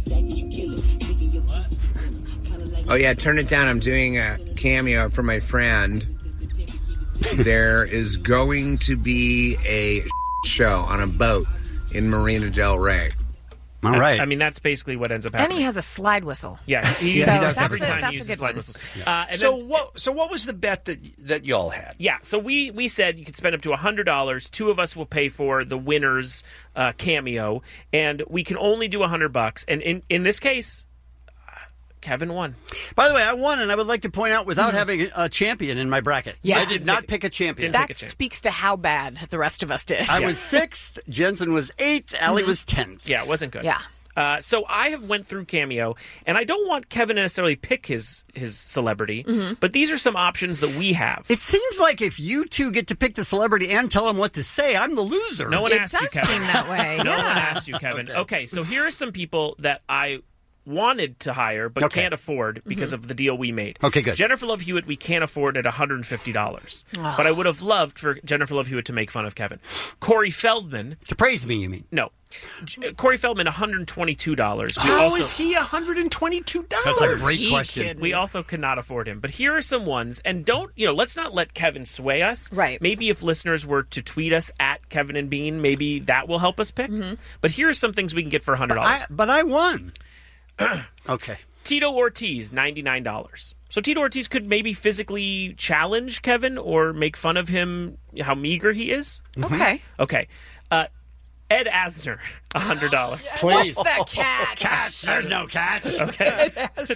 Oh, yeah, turn it down. I'm doing a cameo for my friend. There is going to be a show on a boat in Marina Del Rey. All right. I mean, that's basically what ends up And happening. he has a slide whistle. Yeah, he So does that's every a- time that's he a uses good slide one. whistles. Yeah. And So then- what was the bet that y'all had? Yeah, so we said you could spend up to $100. Two of us will pay for the winner's cameo, and we can only do $100. And in this case, Kevin won. By the way, I won, and I would like to point out without having a champion in my bracket. Yeah. I did not pick a champion. That speaks to how bad the rest of us did. I was 6th, Jensen was 8th, Allie was 10th. Yeah, it wasn't good. Yeah. So I have went through Cameo, and I don't want Kevin to necessarily pick his celebrity, but these are some options that we have. It seems like if you two get to pick the celebrity and tell them what to say, I'm the loser. No one asked you, does Kevin. seem that way. No Yeah. one asked you, Kevin. Okay, so here are some people that I wanted to hire but can't afford because of the deal we made. Okay, good. Jennifer Love Hewitt we can't afford at $150. But I would have loved for Jennifer Love Hewitt to make fun of Kevin. Corey Feldman. To praise me, you mean? No. Corey Feldman, $122. How is he $122? That's a great question. We also could not afford him. But here are some ones, and let's not let Kevin sway us. Right. Maybe if listeners were to tweet us at Kevin and Bean, maybe that will help us pick. But here are some things we can get for $100. But I won. Okay. Tito Ortiz, $99. So Tito Ortiz could maybe physically challenge Kevin or make fun of him, how meager he is. Okay. Okay. Ed Asner, $100. What's that catch? Catch. There's no catch. Okay.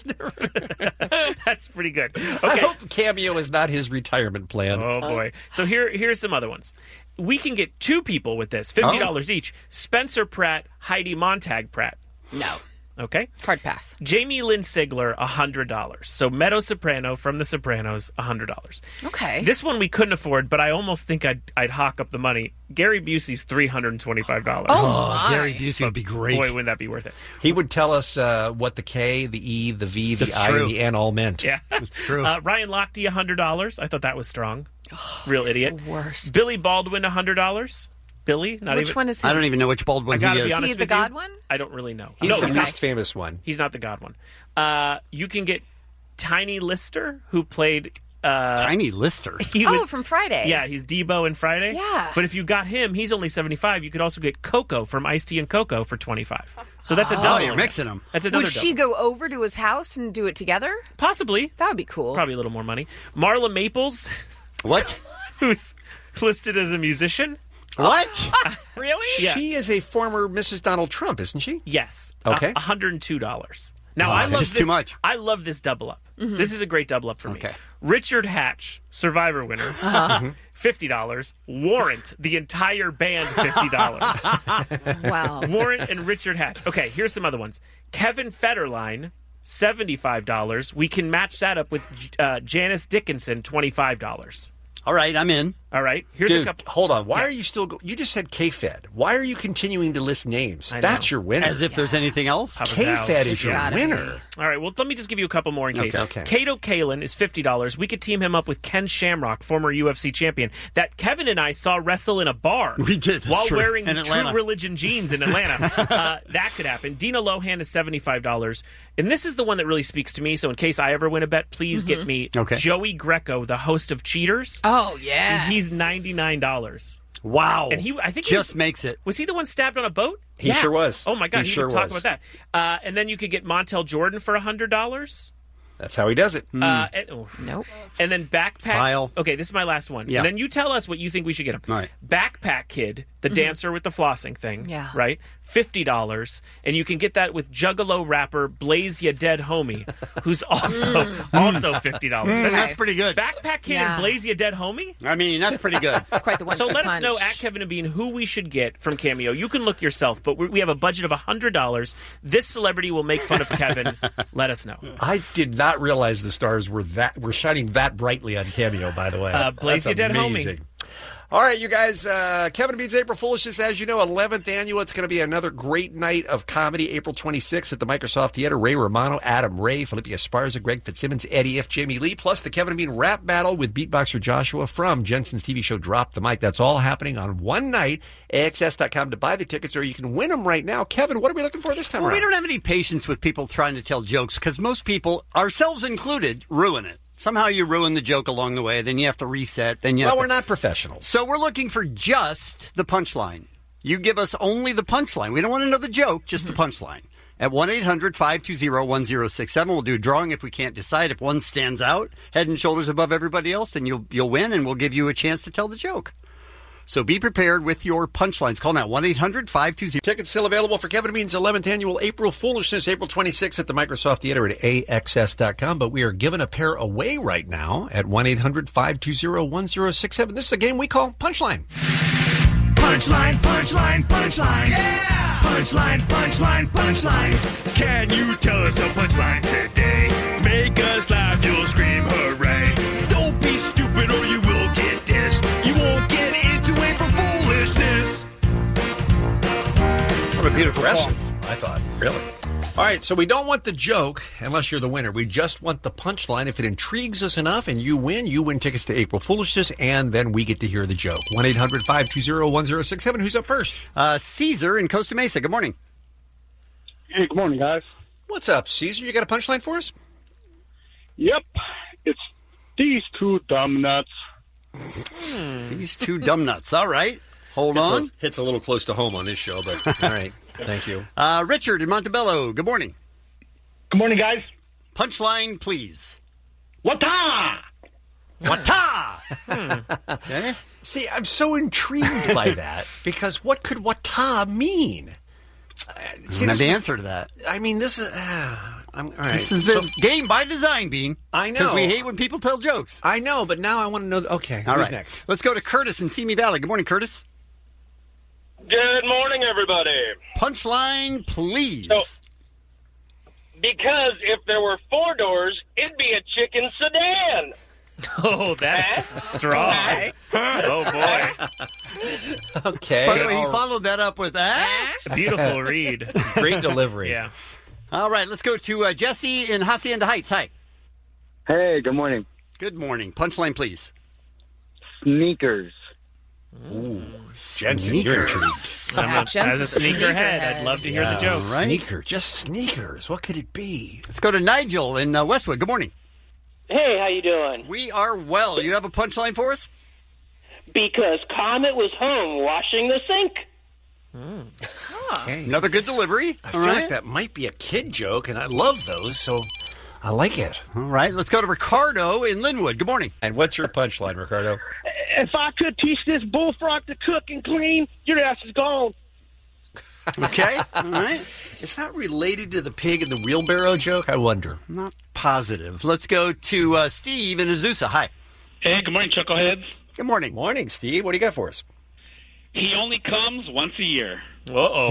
That's pretty good. I Okay. hope Cameo is not his retirement plan. Oh, boy. So here's some other ones. We can get two people with this, $50 each. Spencer Pratt, Heidi Montag Pratt. No. Okay. Hard pass. Jamie Lynn Sigler, $100. So Meadow Soprano from The Sopranos, $100. Okay. This one we couldn't afford, but I almost think I'd hawk up the money. Gary Busey's $325. Oh, my. Gary Busey would be great. Boy, wouldn't that be worth it? He would tell us what the K, the E, the V, the That's I, true. and the N all meant. Yeah. That's true. Ryan Lochte, $100. I thought that was strong. Real idiot. The worst. Billy Baldwin, $100. Billy? Not Which even. one is he? I don't even know which Baldwin I gotta he be is. honest Is he the with God you, one? I don't really know. He's No, the he's least not. famous one. He's not the God one. You can get Tiny Lister, who played. Tiny Lister. He Oh, was, from Friday. yeah, he's Debo in Friday. Yeah. But if you got him, he's only $75. You could also get Coco from Ice-T and Coco for $25. So that's a double. Oh, you're mixing them. That's another Would she double. go over to his house and do it together? Possibly. That would be cool. Probably a little more money. Marla Maples, What? who's listed as a musician. What? Really? Yeah. She is a former Mrs. Donald Trump, isn't she? Yes. Okay. $102. Now, Oh, I love just this. too much. I love this double up. This is a great double up for me. Okay. Richard Hatch, Survivor winner, $50. Warrant, the entire band, $50. Wow. Warrant and Richard Hatch. Okay, here's some other ones. Kevin Federline, $75. We can match that up with Janice Dickinson, $25. All right, I'm in. All right, here's Dude, a couple. hold on. Why are you still... You just said K-Fed. Why are you continuing to list names? That's your winner. As if there's anything else? K-Fed is your winner. All right, well, let me just give you a couple more in case. Okay. Kato Kalin is $50. We could team him up with Ken Shamrock, former UFC champion, that Kevin and I saw wrestle in a bar. We did, that's while true. wearing In True Atlanta. Religion jeans in Atlanta. That could happen. Dina Lohan is $75. And this is the one that really speaks to me, so in case I ever win a bet, please get me Joey Greco, the host of Cheaters. Oh, yeah. He's $99. Wow. And I think just makes it. Was he the one stabbed on a boat? He sure was. Oh my God, He he sure would talk was. about that. And then you could get Montel Jordan for $100. That's how he does it. Nope. And then Backpack. File. Okay, this is my last one. Yeah. And then you tell us what you think we should get him. All right. Backpack Kid, the dancer with the flossing thing. Yeah. Right? $50. And you can get that with Juggalo rapper Blaze Ya Dead Homie, who's also $50. That's pretty good. Backpack Kid and Blaze Ya Dead Homie? I mean, that's pretty good. That's quite the one. So let us know at Kevin and Bean who we should get from Cameo. You can look yourself, but we have a budget of $100. This celebrity will make fun of Kevin. Let us know. I did not realize the stars were shining that brightly on Cameo, by the way. Blaze Ya Dead Homie. amazing. All right, you guys, Kevin and Bean's April Foolishness, as you know, 11th annual. It's going to be another great night of comedy, April 26th at the Microsoft Theater. Ray Romano, Adam Ray, Felipe Esparza, Greg Fitzsimmons, Eddie F., Jamie Lee, plus the Kevin and Bean rap battle with beatboxer Joshua from Jensen's TV show Drop the Mic. That's all happening on one night. AXS.com to buy the tickets, or you can win them right now. Kevin, what are we looking for this time Well, around? we don't have any patience with people trying to tell jokes because most people, ourselves included, ruin it. Somehow you ruin the joke along the way, then you have to reset. Then you Well, have we're not professionals. So we're looking for just the punchline. You give us only the punchline. We don't want to know the joke, just the punchline. At 1-800-520-1067, we'll do a drawing if we can't decide. If one stands out, head and shoulders above everybody else, then you'll win, and we'll give you a chance to tell the joke. So be prepared with your punchlines. Call now, 1-800-520. Tickets still available for Kevin and Bean's 11th annual April Foolishness, April 26th at the Microsoft Theater at AXS.com. But we are giving a pair away right now at 1-800-520-1067. This is a game we call Punchline. Punchline, punchline, punchline. Yeah! Punchline, punchline, punchline. Can you tell us a punchline today? Make us laugh, you'll scream hooray. Don't be stupid or you will get dissed. You won't get into April Foolishness. What a beautiful Impressive, song. I thought. Really? All right, so we don't want the joke unless you're the winner. We just want the punchline. If it intrigues us enough and you win tickets to April Foolishness, and then we get to hear the joke. 1-800-520-1067. Who's up first? Caesar in Costa Mesa. Good morning. Hey, good morning, guys. What's up, Caesar? You got a punchline for us? Yep. It's these two dumb nuts. These two dumb nuts. All right. Hold on. Hits a little close to home on this show, but all right. Thank you. Richard in Montebello. Good morning. Good morning, guys. Punchline, please. Wata! Wata! Okay. See, I'm so intrigued by that because what could wata mean? I don't have the answer to that. I mean, this is... all right. This is the game by design, Bean. I know. Because we hate when people tell jokes. I know, but now I want to know... Okay, All who's right. next? Let's go to Curtis in Simi Valley. Good morning, Curtis. Good morning, everybody. Punchline, please. So, because if there were four doors, it'd be a chicken sedan. Oh, that's strong. Oh, boy. Okay. By the way, he followed that up with that. Beautiful read. Great delivery. Yeah. All right, let's go to Jesse in Hacienda Heights. Hi. Hey, good morning. Good morning. Punchline, please. Sneakers. Ooh, Jensen, you're intrigued. As a sneakerhead, I'd love to hear the joke. Right. Sneaker, just sneakers. What could it be? Let's go to Nigel in Westwood. Good morning. Hey, how you doing? We are well. You have a punchline for us? Because Comet was home washing the sink. Okay. Another good delivery. I feel like that might be a kid joke, and I love those, so I like it. All right, let's go to Ricardo in Linwood. Good morning. And what's your punchline, Ricardo? If I could teach this bullfrog to cook and clean, your ass is gone. Okay. All right. It's not related to the pig and the wheelbarrow joke, I wonder. Not positive. Let's go to Steve in Azusa. Hi. Hey, good morning, Chuckleheads. Good morning. Morning, Steve. What do you got for us? He only comes once a year. Uh-oh.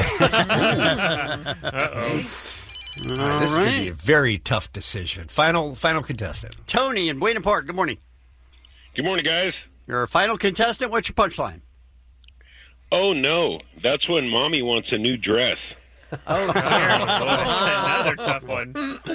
This is going to be a very tough decision. Final contestant. Tony in Wayne Park. Good morning. Good morning, guys. Your final contestant. What's your punchline? Oh, no. That's when Mommy wants a new dress. Oh, another tough one.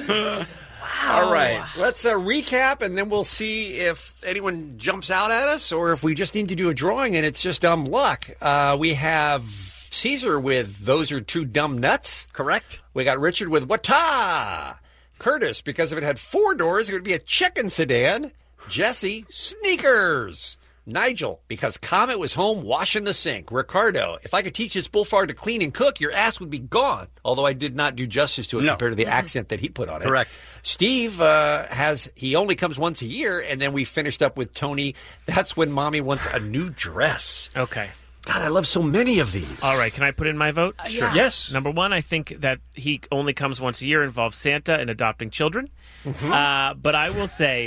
All right. Let's recap, and then we'll see if anyone jumps out at us or if we just need to do a drawing and it's just dumb luck. We have Caesar with Those Are Two Dumb Nuts. Correct. We got Richard with Wata. Curtis, because if it had 4 doors, it would be a chicken sedan. Jesse, sneakers. Nigel, because Comet was home washing the sink. Ricardo, if I could teach this bullfrog to clean and cook, your ass would be gone. Although I did not do justice to it compared to the accent that he put on it. Correct. Steve he only comes once a year, and then we finished up with Tony. That's when Mommy wants a new dress. Okay. God, I love so many of these. All right, can I put in my vote? Sure. Yes. Number 1, I think that he only comes once a year involves Santa and adopting children. Mm-hmm. But I will say...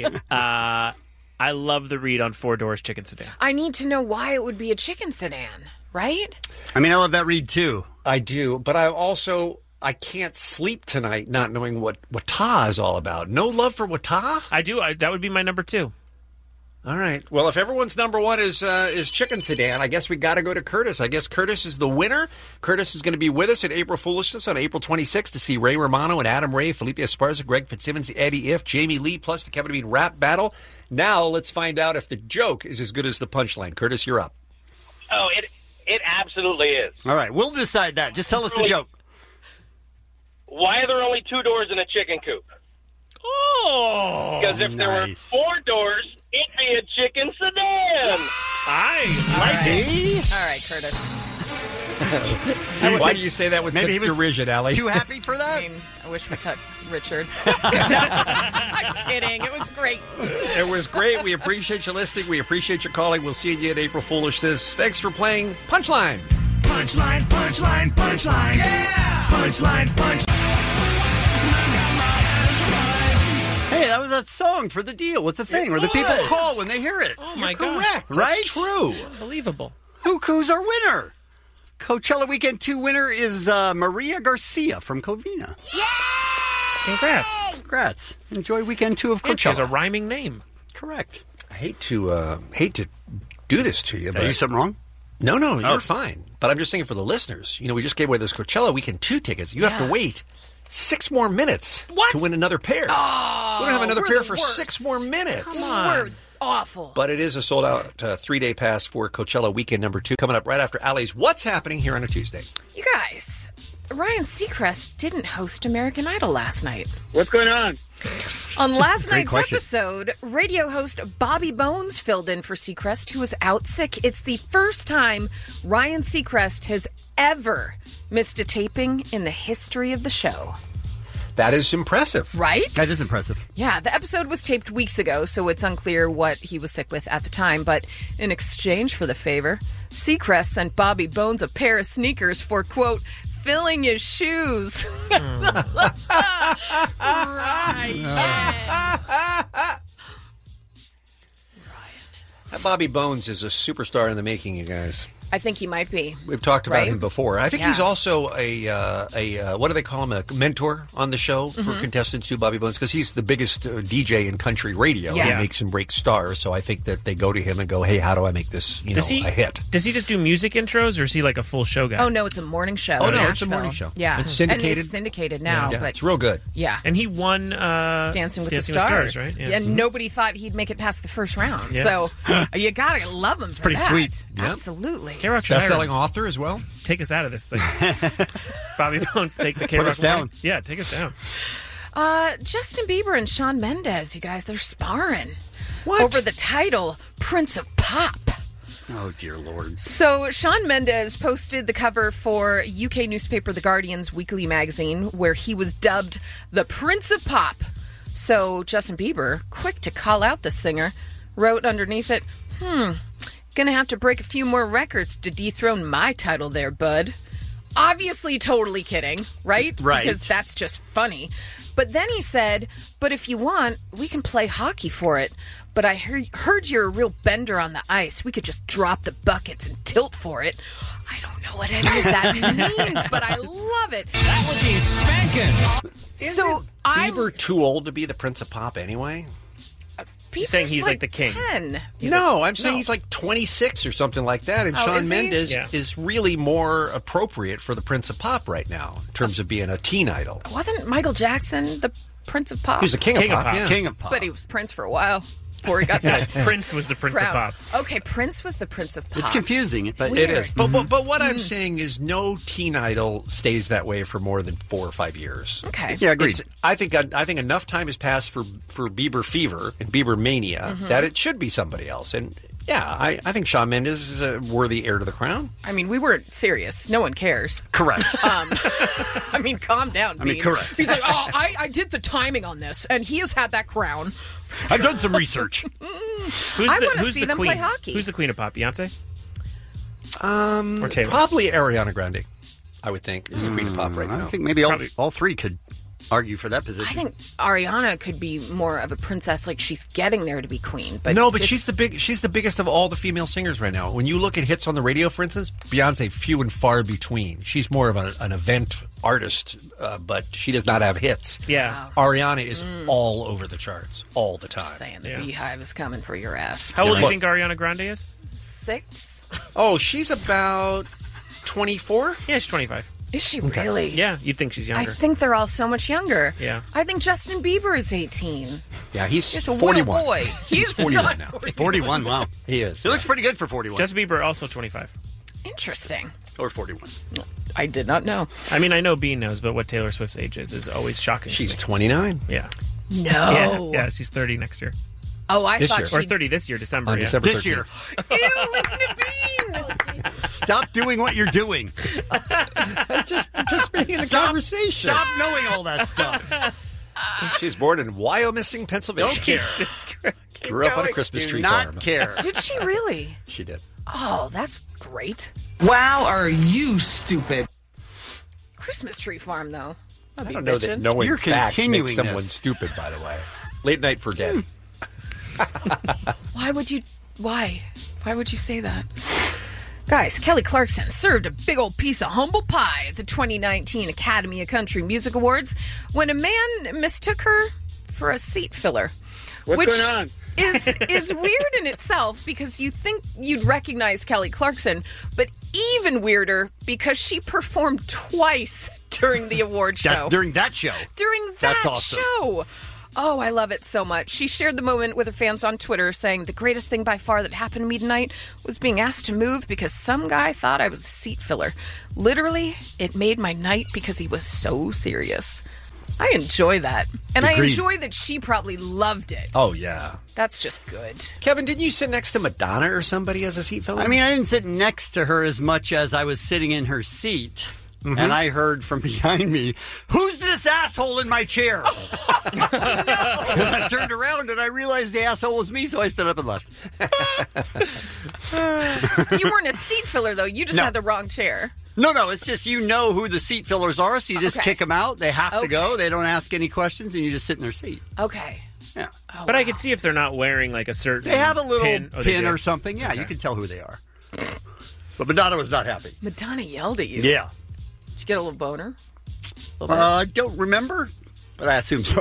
I love the read on 4 Doors Chicken Sedan. I need to know why it would be a chicken sedan, right? I mean, I love that read, too. I do, but I can't sleep tonight not knowing what Wata is all about. No love for Wata? I do. That would be my number 2. All right. Well, if everyone's number 1 is Chicken Sedan, I guess we got to go to Curtis. I guess Curtis is the winner. Curtis is going to be with us at April Foolishness on April 26th to see Ray Romano and Adam Ray, Felipe Esparza, Greg Fitzsimmons, Eddie If, Jamie Lee, plus the Kevin Bean rap battle. Now let's find out if the joke is as good as the punchline. Curtis, you're up. Oh, it absolutely is. All right, we'll decide that. Just tell us the joke. Why are there only 2 doors in a chicken coop? Oh, because if there were 4 doors, it'd be a chicken sedan. I like it. All right, Curtis. Why do you say that with such derision, Allie? Too happy for that? I mean, I wish we took Richard. I'm kidding. It was great. It was great. We appreciate you listening. We appreciate you calling. We'll see you at April Foolishness. Thanks for playing Punchline. Punchline, punchline, punchline. Yeah! Punchline, punchline. Hey, that was that song for the deal with the thing, where the people call when they hear it. Oh, my God. Correct, right? That's true. Unbelievable. Who's our winner? Coachella Weekend 2 winner is Maria Garcia from Covina. Yay! Congrats. Congrats. Enjoy Weekend 2 of And she has Coachella. a rhyming name. Correct. I hate to do this to you, but Are you something wrong? No, you're fine. But I'm just thinking for the listeners. You know, we just gave away those Coachella Weekend 2 tickets. You have to wait 6 more minutes to win another pair. Oh, we don't have another we're pair the for worst. 6 more minutes. Come on. We're awful. But it is a sold-out 3-day pass for Coachella Weekend number 2 coming up right after Allie's What's Happening here on a Tuesday. You guys, Ryan Seacrest didn't host American Idol last night. What's going on? On last Great night's question. episode, radio host Bobby Bones filled in for Seacrest, who was out sick. It's the first time Ryan Seacrest has ever missed a taping in the history of the show. That is impressive. Right? That is impressive. Yeah, the episode was taped weeks ago, so it's unclear what he was sick with at the time. But in exchange for the favor, Seacrest sent Bobby Bones a pair of sneakers for, quote, filling his shoes. That Bobby Bones is a superstar in the making, you guys. I think he might be. We've talked about Right? him before. I think Yeah. he's also a what do they call him? A mentor on the show for Mhm. contestants too, Bobby Bones, because he's the biggest DJ in country radio. Yeah. He makes and breaks stars. So I think that they go to him and go, "Hey, how do I make this a hit?" Does he just do music intros, or is he like a full show guy? Oh, no, it's a morning show. Oh, in no, it's a Nashville. morning show. Yeah. It's syndicated. And it's syndicated now. Yeah, but it's real good. Yeah. And he won Dancing with the Stars. right? Yeah. And nobody thought he'd make it past the first round. Yeah. So you got to love him for pretty that. sweet. Yep. Absolutely. K-Rock should hire Best-selling him. author as well. Take us out of this thing. Bobby Bones, take the K-Rock us down. line. Yeah, take us down. Justin Bieber and Shawn Mendes, you guys, they're sparring What? over the title Prince of Pop. Oh, dear Lord. So, Shawn Mendes posted the cover for UK newspaper The Guardian's weekly magazine, where he was dubbed the Prince of Pop. So, Justin Bieber, quick to call out the singer, wrote underneath it, gonna have to break a few more records to dethrone my title there, bud. Obviously totally kidding, right? Right. Because that's just funny. But then he said, but if you want, we can play hockey for it. But I heard you're a real bender on the ice. We could just drop the buckets and tilt for it. I don't know what any of that means, but I love it. That would be spanking. So Bieber too old to be the Prince of Pop anyway? You're saying he's like the king. 10. No, I'm saying he's like 26 or something like that. And Shawn Mendes is really more appropriate for the Prince of Pop right now in terms of being a teen idol. Wasn't Michael Jackson the Prince of Pop? He was the king of pop. Yeah. King of Pop. But he was Prince for a while before he got that. Prince was the Prince of crown. Pop. Okay, Prince was the Prince of Pop. It's confusing, but Weird. It is. But what I'm saying is no teen idol stays that way for more than 4 or 5 years. Okay. Yeah, agreed. I think enough time has passed for Bieber fever and Bieber mania that it should be somebody else. And yeah, I think Shawn Mendes is a worthy heir to the crown. I mean, we weren't serious. No one cares. Correct. I mean, calm down, Bean. correct. He's like, oh, I did the timing on this, and he has had that crown. I've done some research. I want to see them play hockey. Who's the queen of pop? Beyonce? Or Taylor? Probably Ariana Grande, I would think, is the queen of pop right now. I think maybe all three could argue for that position. I think Ariana could be more of a princess, like she's getting there to be queen. But no, but she's the biggest of all the female singers right now. When you look at hits on the radio, for instance, Beyonce, few and far between. She's more of an event artist, but she does not have hits. Yeah. Wow. Ariana is all over the charts all the time. Just saying, the Beehive is coming for your ass. How old do you think Ariana Grande is? 6? Oh, she's about 24? Yeah, she's 25. Is she really? Yeah, you'd think she's younger. I think they're all so much younger. Yeah. I think Justin Bieber is 18. Yeah, he's Just a 41. little boy. He's 41 not now. 41, wow. He is. He looks pretty good for 41. Justin Bieber also 25. Interesting. Or 41. I did not know. I mean, I know Bean knows, but what Taylor Swift's age is always shocking. She's to me. 29. Yeah. No. Yeah, she's 30 next year. Oh, I This thought year. she... Or 30 this year, December. On yeah. December This 13th. year. Ew, listen to Bean! Stop doing what you're doing. Just participating in the conversation. Stop knowing all that stuff. She's born in Wyomissing, Pennsylvania. Don't care. Grew up on a Christmas Do tree not farm. care. Did she really? She did. Oh, that's great. Wow, are you stupid? Christmas tree farm, though. I don't know that knowing You're facts continuing makes someone this. stupid, by the way. Late night for dead. Why would you say that? Guys, Kelly Clarkson served a big old piece of humble pie at the 2019 Academy of Country Music Awards when a man mistook her for a seat filler. What's which going on? is weird in itself because you think you'd recognize Kelly Clarkson, but even weirder because she performed twice during the award show. During that show. During that That's awesome. show. Oh, I love it so much. She shared the moment with her fans on Twitter saying, the greatest thing by far that happened to me tonight was being asked to move because some guy thought I was a seat filler. Literally, it made my night because he was so serious. I enjoy that. And I Agreed. enjoy that she probably loved it. Oh, yeah. That's just good. Kevin, didn't you sit next to Madonna or somebody as a seat filler? I mean, I didn't sit next to her as much as I was sitting in her seat. Mhm. And I heard from behind me, "Who's this asshole in my chair?" And I turned around and I realized the asshole was me, so I stood up and left. You weren't a seat filler, though. You just No. had the wrong chair. No, it's just you know who the seat fillers are, so you just Okay. kick them out. They have to Okay. go. They don't ask any questions, and you just sit in their seat. Okay. Yeah. But I could see if they're not wearing like a certain They have a little pin, Oh, they pin do? or something. Yeah, Okay. you can tell who they are. But Madonna was not happy. Madonna yelled at you. Yeah. Did you get a little boner? A little bit? I don't remember, but I assume so.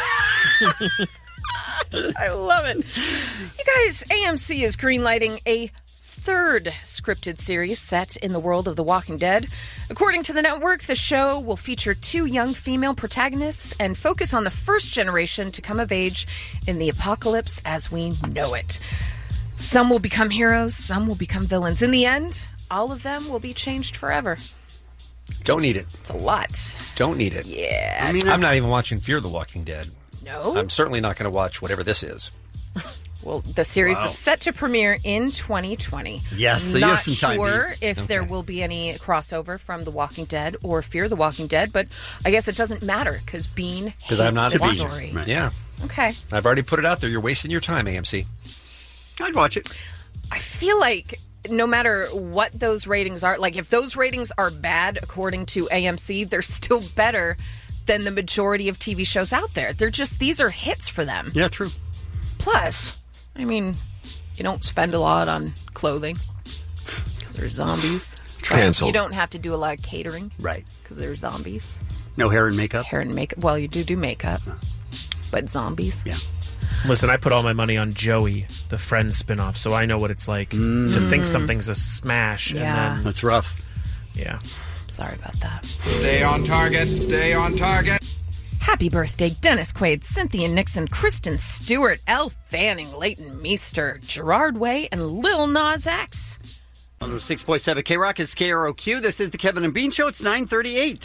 I love it. You guys, AMC is greenlighting a third scripted series set in the world of The Walking Dead. According to the network, the show will feature 2 young female protagonists and focus on the first generation to come of age in the apocalypse as we know it. Some will become heroes, some will become villains. In the end, all of them will be changed forever. Don't need it. It's a lot. Don't need it. Yeah. I mean, I'm not even watching Fear the Walking Dead. No? I'm certainly not going to watch whatever this is. Well, the series Wow. is set to premiere in 2020. Yes, so you Not have some time, sure Dee. if there will be any crossover from The Walking Dead or Fear the Walking Dead, but I guess it doesn't matter because Bean hates Because I'm not this a Bean. story. Yeah. Okay. I've already put it out there. You're wasting your time, AMC. I'd watch it. I feel like no matter what those ratings are, like if those ratings are bad according to AMC, they're still better than the majority of TV shows out there. These are hits for them. Yeah, true. Plus, I mean, you don't spend a lot on clothing because they're zombies. Cancelled. You don't have to do a lot of catering. Right. Because they're zombies. No hair and makeup? Hair and makeup. Well, you do makeup. But zombies. Yeah. Listen, I put all my money on Joey, the Friends spinoff, so I know what it's like to think something's a smash. Yeah. And then, That's rough. Yeah. Sorry about that. Stay on target. Stay on target. Happy birthday, Dennis Quaid, Cynthia Nixon, Kristen Stewart, Elle Fanning, Leighton Meester, Gerard Way, and Lil Nas X. 6.7 K-Rock is KROQ. This is the Kevin and Bean Show. It's 9:38.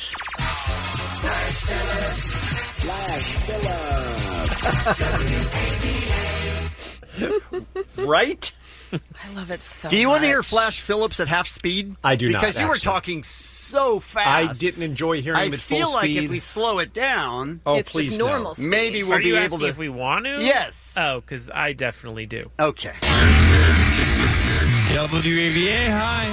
Right? I love it so much. Do you want to hear Flash Phillips at half speed? I do not, Because you were actually. talking so fast. I didn't enjoy hearing him at full I feel like speed. if we slow it down... Oh, it's please just no. normal speed. Maybe we'll Are be you able asking to... if we want to? Yes. Oh, because I definitely do. Okay. WAVA, hi.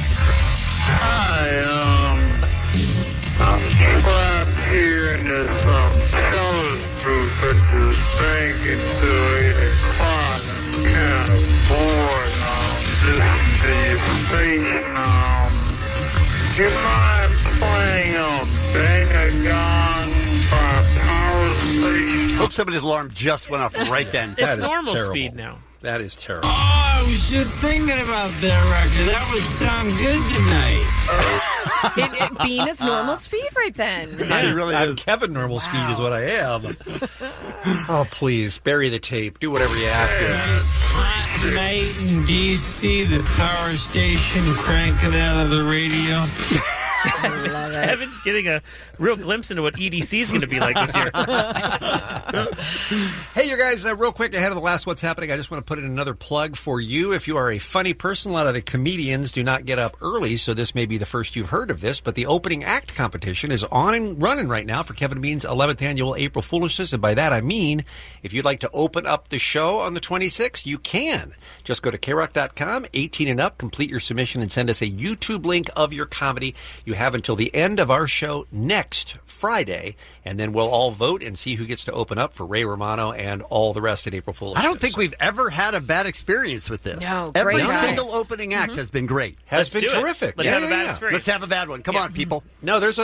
I'm trapped here in this telling booth at this bank until 8 o'clock. Kind of bored. Listening to your station. Do you mind playing Bang a Gong by Power Station? Hope somebody's alarm just went off right then. It's That is normal terrible. speed now. That is terrible. Oh, I was just thinking about that record. That would sound good tonight. Bean is normal speed right then. I'm Kevin normal speed is what I am. Oh, please, bury the tape. Do whatever you have to. It's hot tonight in D.C. The power station cranking out of the radio. Kevin's getting a real glimpse into what EDC is going to be like this year. Hey, you guys, real quick ahead of the last What's Happening, I just want to put in another plug for you. If you are a funny person, a lot of the comedians do not get up early, so this may be the first you've heard of this, but the opening act competition is on and running right now for Kevin Bean's 11th annual April Foolishness, and by that I mean if you'd like to open up the show on the 26th, you can. Just go to krock.com, 18 and up, complete your submission, and send us a YouTube link of your comedy. You have until the end of our show next Friday, and then we'll all vote and see who gets to open up for Ray Romano and all the rest at April Foolishness. I don't think we've ever had a bad experience with this. No, Every great guys. single opening act has been great. Has been do it. terrific. Let's have a bad experience. Let's have a bad one. Come on, people. No, there's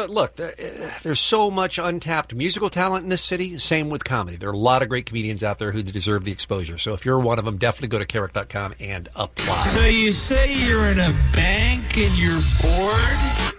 so much untapped musical talent in this city. Same with comedy. There are a lot of great comedians out there who deserve the exposure. So if you're one of them, definitely go to krock.com and apply. So you say you're in a bank and you're bored?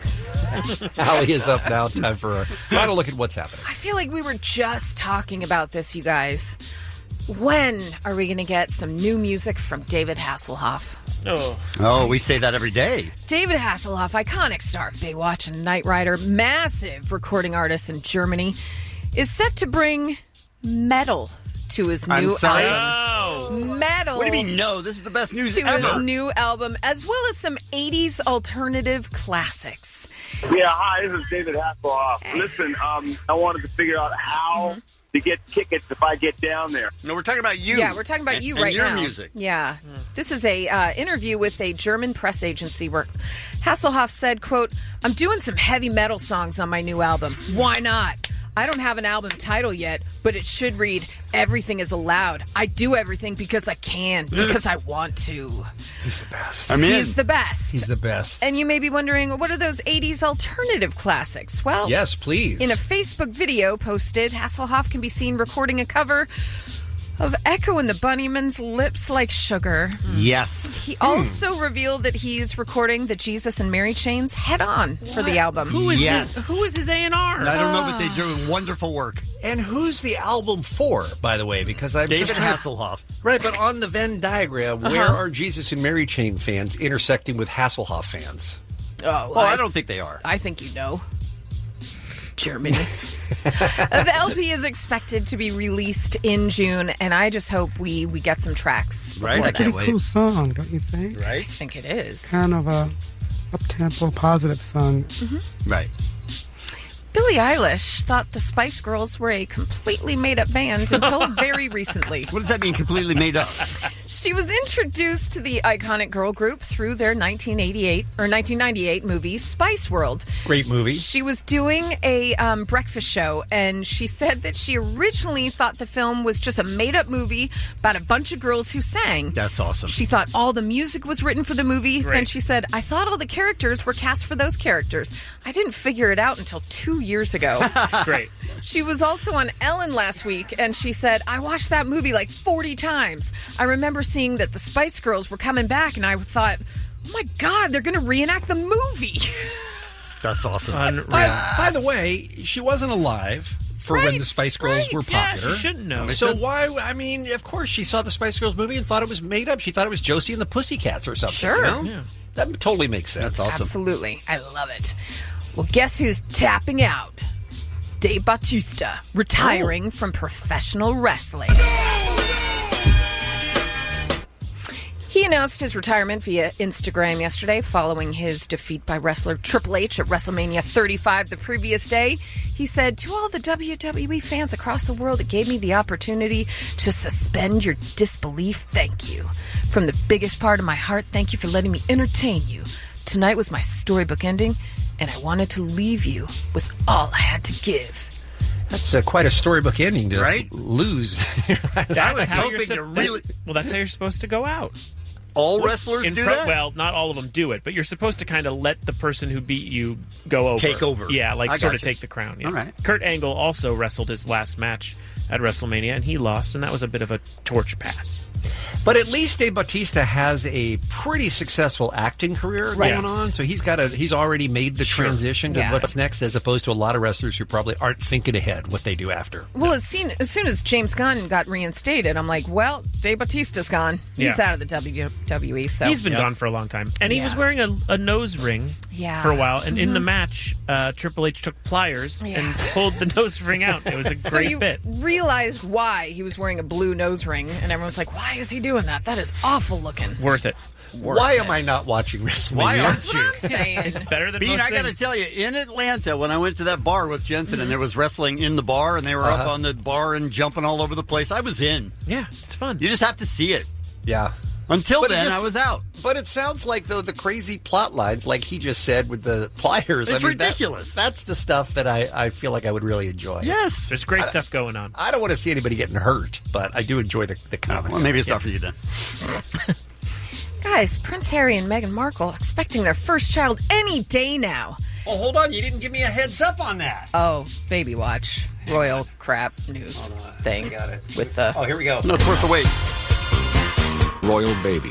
Allie is up now. Time for a final look at what's happening. I feel like we were just talking about this, you guys. When are we going to get some new music from David Hasselhoff? Oh, we say that every day. David Hasselhoff, iconic star of Baywatch and Knight Rider, massive recording artist in Germany, is set to bring metal to his I'm new sorry? album. Metal. What do you mean, no? This is the best news To ever. his new album, as well as some 80s alternative classics. Yeah, hi, this is David Hasselhoff. Listen, I wanted to figure out how to get tickets if I get down there. No, we're talking about you. Yeah, we're talking about you and right your now. music. Yeah. This is a interview with a German press agency where Hasselhoff said, quote, "I'm doing some heavy metal songs on my new album. Why not? I don't have an album title yet, but it should read, Everything is Allowed. I do everything because I can, because I want to." He's the best. I'm in. He's the best. He's the best. And you may be wondering, what are those 80s alternative classics? Well, Yes, please. in a Facebook video posted, Hasselhoff can be seen recording a cover of Echo and the Bunnymen's Lips Like Sugar. Yes. He also revealed that he's recording the Jesus and Mary Chains Head On for the album. Who is Yes. this? Who is his A&R? I don't know, but they're doing wonderful work. And who's the album for, by the way? Because I'm David just trying- Hasselhoff. Right, but on the Venn diagram, where are Jesus and Mary Chain fans intersecting with Hasselhoff fans? Oh, Well, I don't think they are. I think you know. Germany. The LP is expected to be released in June, and I just hope we get some tracks. Right? before I that. can't Pretty cool song, don't you think? I Right? think it is. Kind of a up-tempo, positive song. Right. Billie Eilish thought the Spice Girls were a completely made-up band until very recently. What does that mean, completely made up? She was introduced to the iconic girl group through their 1998 movie Spice World. Great movie. She was doing a breakfast show, and she said that she originally thought the film was just a made-up movie about a bunch of girls who sang. That's awesome. She thought all the music was written for the movie, Great. and she said, I thought all the characters were cast for those characters. I didn't figure it out until 2 years ago. Great. She was also on Ellen last week, and she said, I watched that movie like 40 times. I remember seeing that the Spice Girls were coming back, and I thought, oh my God, they're going to reenact the movie. That's awesome. Unreal. By the way, she wasn't alive for when the Spice Girls were popular. Yeah, she shouldn't know. So why, I mean, of course, she saw the Spice Girls movie and thought it was made up. She thought it was Josie and the Pussycats or something. Sure. You know? Yeah. That totally makes sense. That's awesome. Absolutely. I love it. Well, guess who's tapping out? Dave Bautista, retiring from professional wrestling. He announced his retirement via Instagram yesterday following his defeat by wrestler Triple H at WrestleMania 35 the previous day. He said, to all the WWE fans across the world, it gave me the opportunity to suspend your disbelief. Thank you. From the biggest part of my heart, thank you for letting me entertain you. Tonight was my storybook ending, and I wanted to leave you with all I had to give. That's quite a storybook ending to lose. I was hoping to really. Well, that's how you're supposed to go out. All wrestlers do that? Well, not all of them do it, but you're supposed to kind of let the person who beat you go over. Take over. Yeah, like I sort of gotcha. take the crown. Yeah. All right. Kurt Angle also wrestled his last match at WrestleMania, and he lost, and that was a bit of a torch pass. But at least Dave Bautista has a pretty successful acting career going on, so he's already made the transition to what's next, as opposed to a lot of wrestlers who probably aren't thinking ahead what they do after. Well, as soon as James Gunn got reinstated, I'm like, well, Dave Bautista's gone. He's out of the WWE. So He's been gone for a long time. And he was wearing a nose ring for a while, and in the match, Triple H took pliers and pulled the nose ring out. It was a great bit. Realized why he was wearing a blue nose ring, and everyone's like, why is he doing that? That is awful looking. Worth it. Why am I not watching WrestleMania? Why aren't you? I'm saying. It's better than Bean, most I got to things. tell you, in Atlanta, when I went to that bar with Jensen and there was wrestling in the bar and they were up on the bar and jumping all over the place, I was in. Yeah, it's fun. You just have to see it. Yeah. Until But then, I was out. But it sounds like, though, the crazy plot lines, like he just said with the pliers. It's ridiculous. That's the stuff that I feel like I would really enjoy. Yes. There's great stuff going on. I don't want to see anybody getting hurt, but I do enjoy the comedy. Well, maybe it's not for you then. Guys, Prince Harry and Meghan Markle expecting their first child any day now. Oh, hold on. You didn't give me a heads up on that. Oh, Baby Watch. Royal crap news thing. I got it. With the... Oh, here we go. No, it's worth the wait. Royal baby.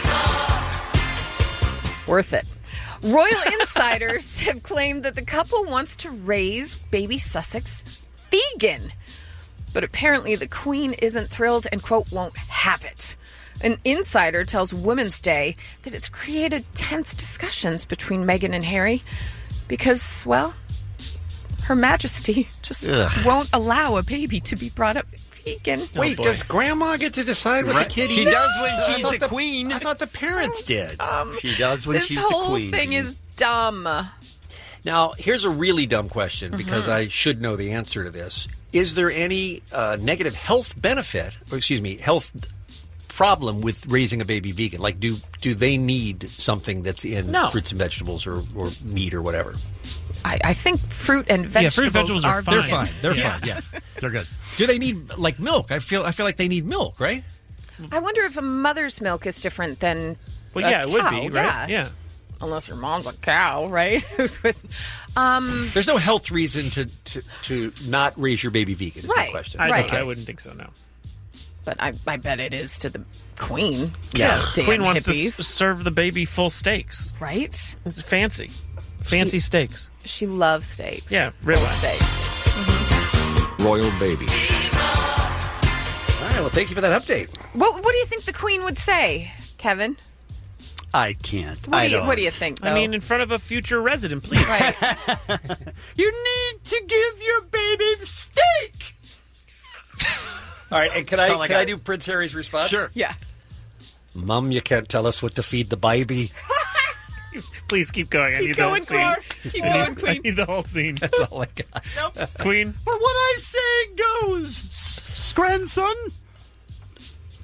Worth it. Royal insiders have claimed that the couple wants to raise baby Sussex vegan. But apparently the Queen isn't thrilled and, quote, won't have it. An insider tells Women's Day that it's created tense discussions between Meghan and Harry because, well, Her Majesty just won't allow a baby to be brought up vegan. Wait, does Grandma get to decide what the kid eats? She does when she's the queen. I thought the parents did. She does when she's the queen. This whole thing is dumb. Now, here's a really dumb question, because I should know the answer to this. Is there any negative health benefit, or excuse me, health problem with raising a baby vegan? Like, do they need something that's in fruits and vegetables or meat or whatever? I think fruit and vegetables, are fine. They're fine. They're fine. Yes, they're good. Do they need like milk? I feel like they need milk, right? I wonder if a mother's milk is different than Well, a yeah, it would cow. be, right? Yeah. Unless your mom's a cow, right? Who's with, There's no health reason to not raise your baby vegan. Is Right, the question. I wouldn't think so, no. But I bet it is to the Queen. Yeah, Damn Queen wants hippies. to serve the baby full steaks. Right? Fancy steaks. She loves steaks. Yeah, ribeye. Steaks. Royal baby. All right. Well, thank you for that update. What do you think the Queen would say, Kevin? I can't. What do you think, though? I mean, in front of a future resident, please. Right. You need to give your baby steak. All right. And can I do Prince Harry's response? Sure. Yeah. Mom, you can't tell us what to feed the baby. Please keep going. I need the whole scene. Keep going, Queen. I need the whole scene. That's all I got. Queen. But what I say goes, grandson.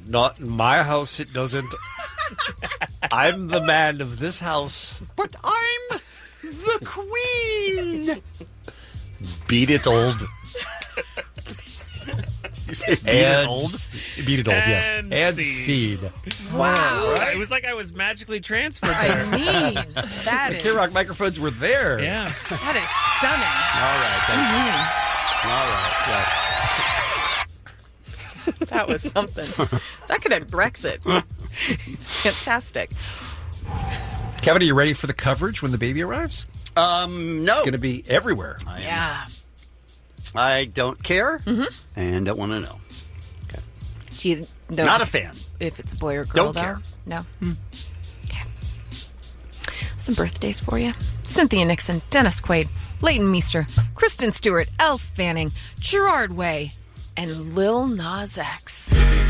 Not in my house, it doesn't. I'm the man of this house. But I'm the queen. Beat it, old. You say beat it old? Beat it old, yes. And seed. Wow. It was like I was magically transferred I there. mean, that The is... K-Rock microphones were there. Yeah. That is stunning. All right. Yes. That was something. That could end Brexit. It's fantastic. Kevin, are you ready for the coverage when the baby arrives? No. It's going to be everywhere. Yeah. I don't care and don't want to know. Do you know Not a fan. if it's a boy or girl, Don't though? care. No? Okay. Some birthdays for you. Cynthia Nixon, Dennis Quaid, Leighton Meester, Kristen Stewart, Elle Fanning, Gerard Way, and Lil Nas X.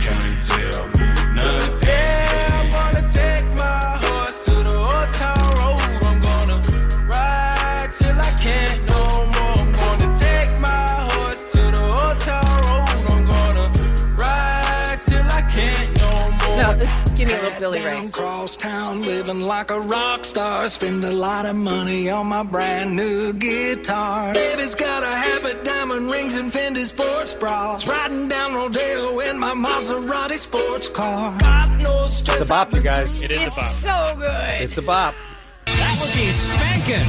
No, give me a little Billy Ray. Cross town, living like a rock star. Spend a lot of money on my brand new guitar. Baby's got a habit, diamond rings and Fendi sports bras. Riding down Rodeo in my Maserati sports car. God knows stress. It's a bop, you guys. It is a bop. So good. It's a bop. That would be spanking.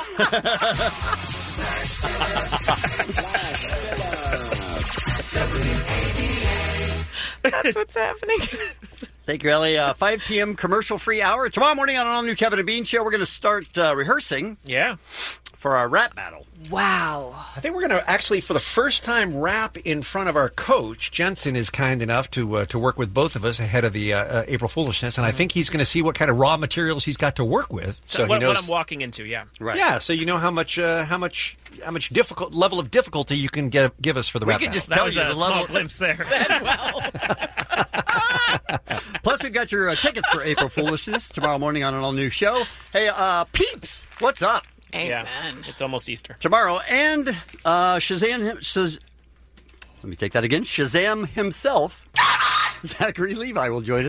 That's what's happening. Thank you, Ellie. 5 p.m. commercial-free hour. Tomorrow morning on an all-new Kevin and Bean show, we're going to start rehearsing for our rap battle. Wow. I think we're going to actually, for the first time, rap in front of our coach. Jensen is kind enough to work with both of us ahead of the April Foolishness, and I think he's going to see what kind of raw materials he's got to work with. So he what knows I'm walking into, yeah. Right. Yeah, so you know how much difficult level of difficulty you can give us for the rap We can battle. just That tell was you a the small level. glimpse there. Said well. Plus, we've got your tickets for April Foolishness tomorrow morning on an all-new show. Hey, Peeps, what's up? Amen. Yeah, it's almost Easter. Tomorrow, and Shazam, let me take that again. Shazam himself, Zachary Levi, will join us.